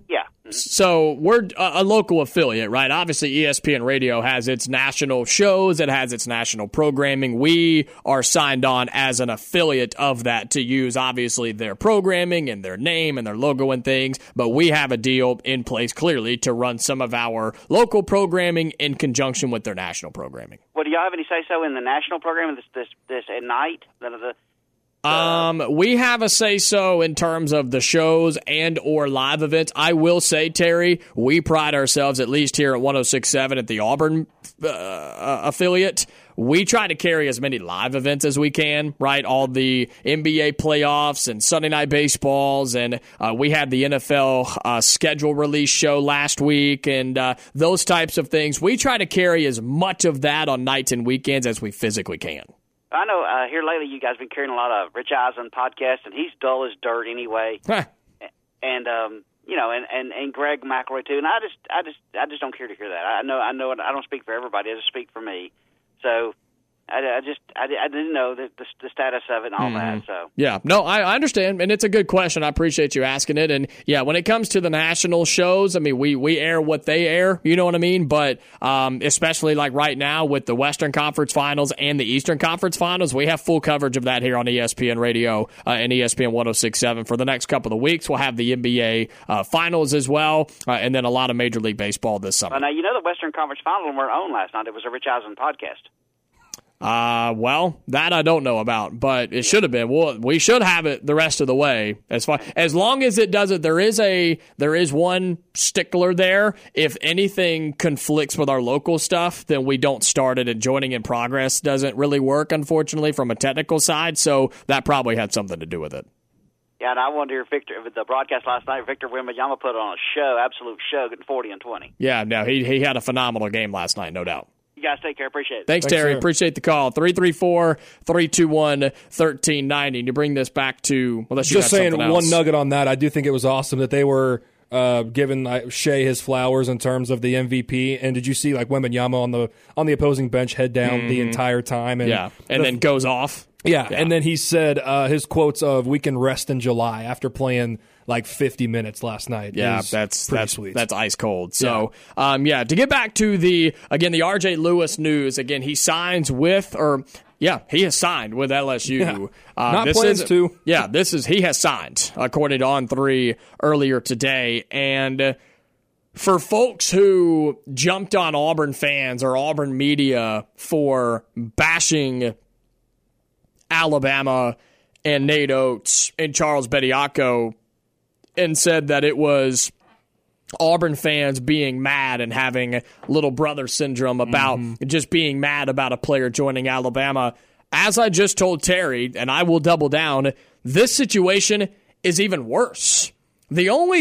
So we're a local affiliate, right? Obviously, ESPN Radio has its national shows. It has its national programming. We are signed on as an affiliate of that to use, obviously, their programming and their name and their logo and things. But we have a deal in place, clearly, to run some of our local programming in conjunction with their national programming. Well, do y'all have any say-so in the national programming this at night? We have a say-so in terms of the shows and or live events. I will say, Terry, we pride ourselves, at least here at 106.7 at the Auburn affiliate. We try to carry as many live events as we can, right? All the NBA playoffs and Sunday Night Baseballs, and we had the NFL schedule release show last week, and those types of things. We try to carry as much of that on nights and weekends as we physically can. I know here lately you guys have been carrying a lot of Rich Eisen podcast, and he's dull as dirt anyway. And and Greg McElroy too. And I just don't care to hear that. I know I don't speak for everybody. I just speak for me. So I didn't know the status of it and all that. So yeah, no, I understand, and it's a good question. I appreciate you asking it. And yeah, when it comes to the national shows, I mean, we air what they air. You know what I mean? But especially like right now with the Western Conference Finals and the Eastern Conference Finals, we have full coverage of that here on ESPN Radio and ESPN 106.7 for the next couple of weeks. We'll have the NBA Finals as well, and then a lot of Major League Baseball this summer. Now, the Western Conference Finals were on last night. It was a Rich Eisen podcast. Well, that I don't know about, but it should have been. We should have it the rest of the way. As long as it doesn't, there is one stickler there. If anything conflicts with our local stuff, then we don't start it, and joining in progress doesn't really work, unfortunately, from a technical side. So that probably had something to do with it. Yeah, and I wonder if the broadcast last night, Victor Wembanyama put on a show, absolute show, getting 40 and 20. Yeah, no, he had a phenomenal game last night, no doubt. You guys take care. Appreciate it. Thanks, Terry. Sir. Appreciate the call. 334-321-1390. And you bring this back to, unless you just saying one nugget on that. I do think it was awesome that they were giving Shea his flowers in terms of the MVP. And did you see like Wembanyama on the opposing bench head down the entire time? And then goes off. Yeah, and then he said his quotes of "We can rest in July" after playing like 50 minutes last night. Yeah, that's sweet. That's ice cold. So, to get back to the R.J. Lewis news, again, he signs with, he has signed with LSU. Yeah. Not plans to. Yeah, he has signed, according to On3 earlier today. And for folks who jumped on Auburn fans or Auburn media for bashing Alabama and Nate Oates and Charles Bediako and said that it was Auburn fans being mad and having little brother syndrome about just being mad about a player joining Alabama. As I just told Terry, and I will double down, this situation is even worse. The only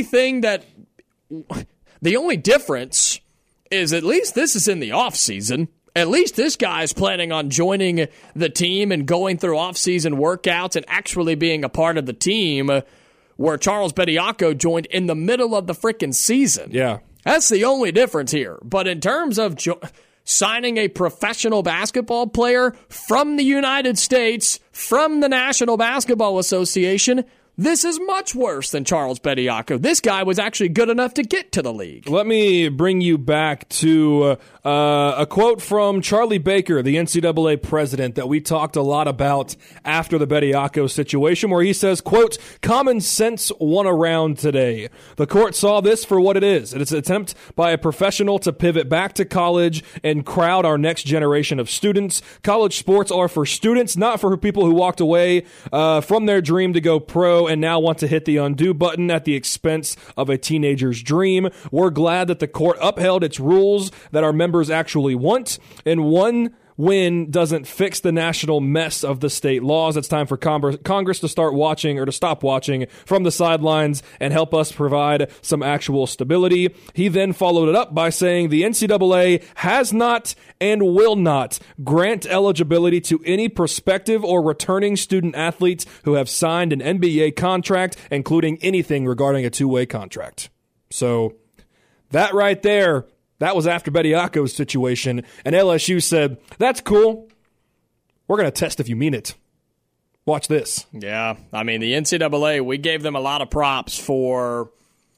difference is at least this is in the offseason. At least this guy's planning on joining the team and going through off-season workouts and actually being a part of the team, where Charles Bediako joined in the middle of the freaking season. Yeah. That's the only difference here. But in terms of signing a professional basketball player from the United States, from the National Basketball Association, this is much worse than Charles Bediako. This guy was actually good enough to get to the league. Let me bring you back to a quote from Charlie Baker, the NCAA president, that we talked a lot about after the Bediako situation, where he says, quote, "Common sense won around today. The court saw this for what it is. It's an attempt by a professional to pivot back to college and crowd our next generation of students. College sports are for students, not for people who walked away from their dream to go pro and now want to hit the undo button at the expense of a teenager's dream. We're glad that the court upheld its rules that our members actually want, and one win doesn't fix the national mess of the state laws. It's time for Congress to start watching, or to stop watching from the sidelines and help us provide some actual stability." He then followed it up by saying the NCAA has not and will not grant eligibility to any prospective or returning student athletes who have signed an NBA contract, including anything regarding a two-way contract. So that right there, that was after Bediako's situation, and LSU said, "That's cool. We're going to test if you mean it. Watch this." Yeah, I mean, the NCAA, we gave them a lot of props for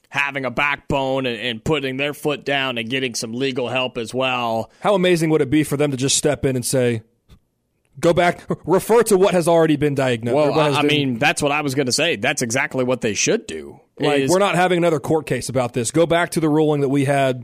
having a backbone and putting their foot down and getting some legal help as well. How amazing would it be for them to just step in and say, go back, refer to what has already been diagnosed. Well, I mean, that's what I was going to say. That's exactly what they should do. We're not having another court case about this. Go back to the ruling that we had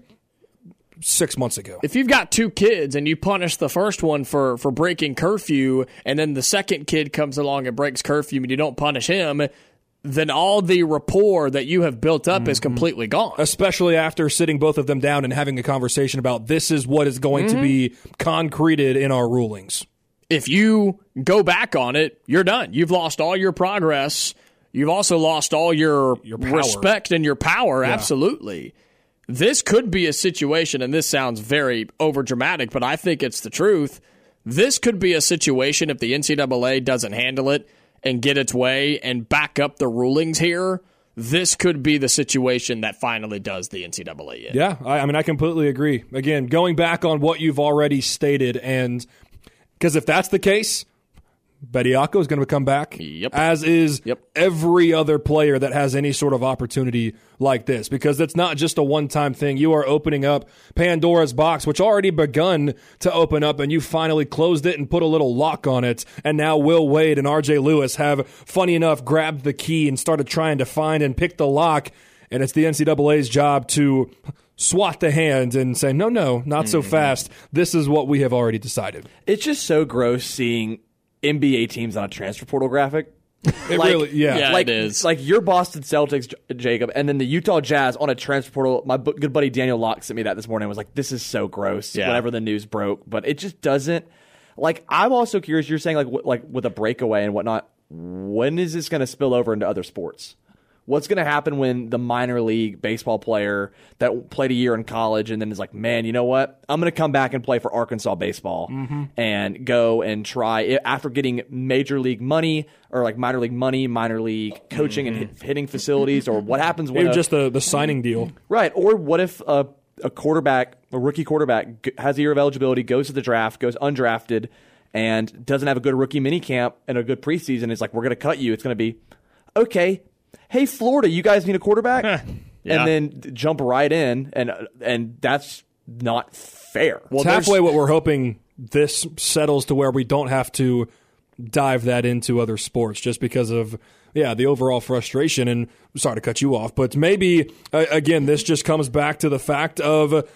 6 months ago. If you've got 2 kids and you punish the first one for breaking curfew, and then the second kid comes along and breaks curfew and you don't punish him, then all the rapport that you have built up is completely gone. Especially after sitting both of them down and having a conversation about this is what is going to be concreted in our rulings. If you go back on it, you're done. You've lost all your progress. You've also lost all your respect and your power. Yeah. Absolutely. This could be a situation, and this sounds very overdramatic, but I think it's the truth. This could be a situation if the NCAA doesn't handle it and get its way and back up the rulings here. This could be the situation that finally does the NCAA in. Yeah, I mean, I completely agree. Again, going back on what you've already stated, and because if that's the case, Bediako is going to come back, as is every other player that has any sort of opportunity like this, because it's not just a one-time thing. You are opening up Pandora's box, which already begun to open up, and you finally closed it and put a little lock on it, and now Will Wade and R.J. Lewis have, funny enough, grabbed the key and started trying to find and pick the lock, and it's the NCAA's job to swat the hand and say, no, not so fast. This is what we have already decided. It's just so gross seeing NBA teams on a transfer portal graphic. It is. Like your Boston Celtics, Jacob, and then the Utah Jazz on a transfer portal. My good buddy Daniel Locke sent me that this morning and was like, this is so gross, whenever the news broke. But it just doesn't. Like, I'm also curious, you're saying like with a breakaway and whatnot, when is this going to spill over into other sports? What's going to happen when the minor league baseball player that played a year in college and then is like, man, you know what? I'm going to come back and play for Arkansas baseball and go and try after getting major league money or like minor league money, minor league coaching and hitting facilities, or what happens when just the signing deal. Right. Or what if a rookie quarterback has a year of eligibility, goes to the draft, goes undrafted, and doesn't have a good rookie minicamp and a good preseason. It's like, we're going to cut you. It's going to be, okay, hey, Florida, you guys need a quarterback? And then jump right in, and that's not fair. Well, it's halfway what we're hoping this settles to, where we don't have to dive that into other sports just because of the overall frustration. And sorry to cut you off, but maybe, again, this just comes back to the fact of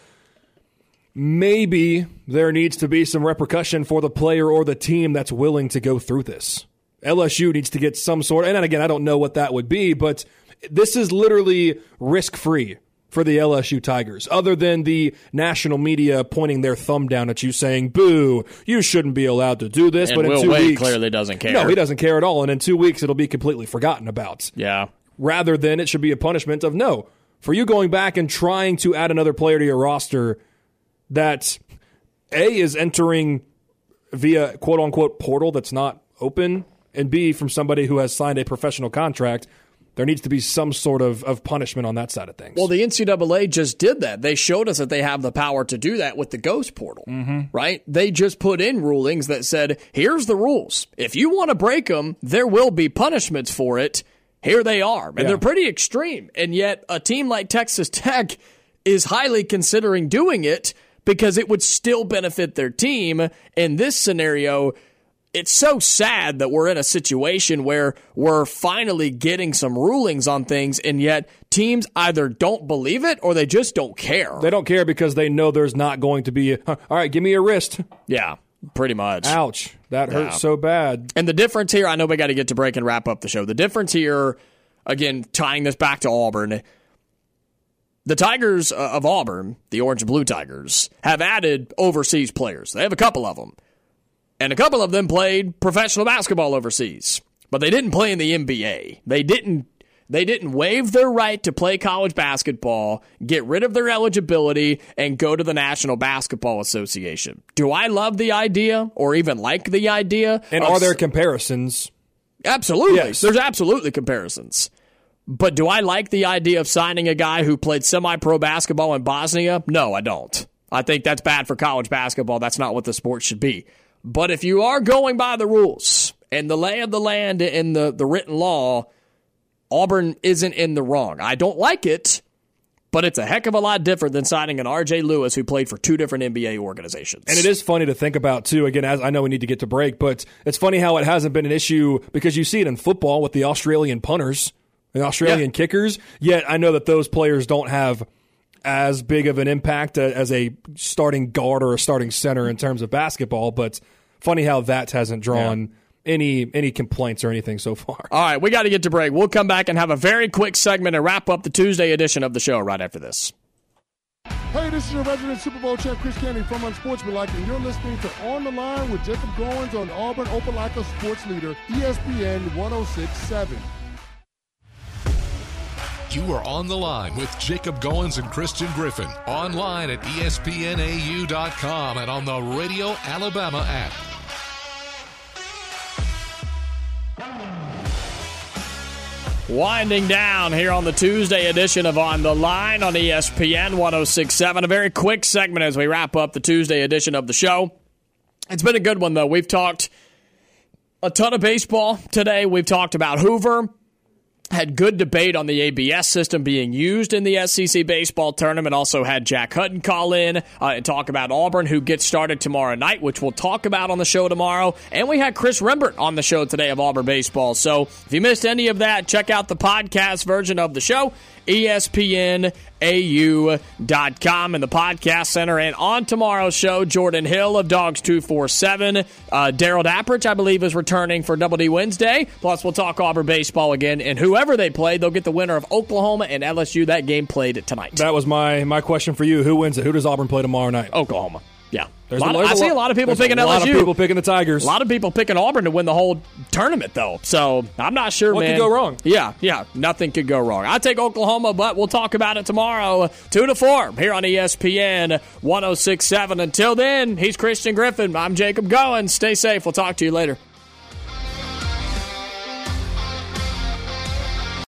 maybe there needs to be some repercussion for the player or the team that's willing to go through this. LSU needs to get some sort, and again, I don't know what that would be, but this is literally risk-free for the LSU Tigers, other than the national media pointing their thumb down at you saying, boo, you shouldn't be allowed to do this. And but in Will 2 Wade weeks, clearly doesn't care. No, he doesn't care at all, and in 2 weeks, it'll be completely forgotten about. Yeah. Rather than it should be a punishment of, no, for you going back and trying to add another player to your roster that, A, is entering via quote-unquote portal that's not open, and B, from somebody who has signed a professional contract, there needs to be some sort of punishment on that side of things. Well, the NCAA just did that. They showed us that they have the power to do that with the Ghost Portal, right? They just put in rulings that said, here's the rules. If you want to break them, there will be punishments for it. Here they are. And they're pretty extreme. And yet a team like Texas Tech is highly considering doing it because it would still benefit their team. In this scenario, it's so sad that we're in a situation where we're finally getting some rulings on things, and yet teams either don't believe it or they just don't care. They don't care because they know there's not going to be all right, give me your wrist. Yeah, pretty much. Ouch. That hurts so bad. And the difference here, I know we got to get to break and wrap up the show. The difference here, again, tying this back to Auburn, the Tigers of Auburn, the Orange and Blue Tigers, have added overseas players. They have a couple of them. And a couple of them played professional basketball overseas, but they didn't play in the NBA. They didn't waive their right to play college basketball, get rid of their eligibility, and go to the National Basketball Association. Do I love the idea or even like the idea? And are there comparisons? Absolutely. Yes. There's absolutely comparisons. But do I like the idea of signing a guy who played semi-pro basketball in Bosnia? No, I don't. I think that's bad for college basketball. That's not what the sport should be. But if you are going by the rules and the lay of the land and the written law, Auburn isn't in the wrong. I don't like it, but it's a heck of a lot different than signing an R.J. Lewis who played for 2 different NBA organizations. And it is funny to think about, too. Again, as I know we need to get to break, but it's funny how it hasn't been an issue because you see it in football with the Australian punters and Australian kickers, yet I know that those players don't have as big of an impact as a starting guard or a starting center in terms of basketball, but funny how that hasn't drawn any complaints or anything so far. All right, we got to get to break. We'll come back and have a very quick segment and wrap up the Tuesday edition of the show right after this. Hey, this is your resident Super Bowl champ, Chris Candy from Unsportsmanlike, and you're listening to On the Line with Jacob Goins on Auburn Opelika Sports Leader, ESPN 106.7. You are On the Line with Jacob Goins and Christian Griffin. Online at ESPNAU.com and on the Radio Alabama app. Winding down here on the Tuesday edition of On the Line on ESPN 106.7. A very quick segment as we wrap up the Tuesday edition of the show. It's been a good one, though. We've talked a ton of baseball today. We've talked about Hoover. Had good debate on the ABS system being used in the SEC baseball tournament. Also had Jack Hutton call in and talk about Auburn, who gets started tomorrow night, which we'll talk about on the show tomorrow. And we had Chris Rembert on the show today of Auburn baseball. So if you missed any of that, check out the podcast version of the show, ESPNAU.com in the podcast center. And on tomorrow's show, Jordan Hill of Dogs 247. Daryl Dapprich, I believe, is returning for Double D Wednesday. Plus, we'll talk Auburn baseball again. And whoever they play, they'll get the winner of Oklahoma and LSU. That game played tonight. That was my question for you. Who wins it? Who does Auburn play tomorrow night? Oklahoma. Yeah. I see a lot of people picking LSU. A lot of people picking the Tigers. A lot of people picking Auburn to win the whole tournament, though. So I'm not sure, What man. could go wrong? Yeah. Nothing could go wrong. I take Oklahoma, but we'll talk about it tomorrow, 2 to 4, here on ESPN 106.7. Until then, he's Christian Griffin. I'm Jacob Goins. Stay safe. We'll talk to you later.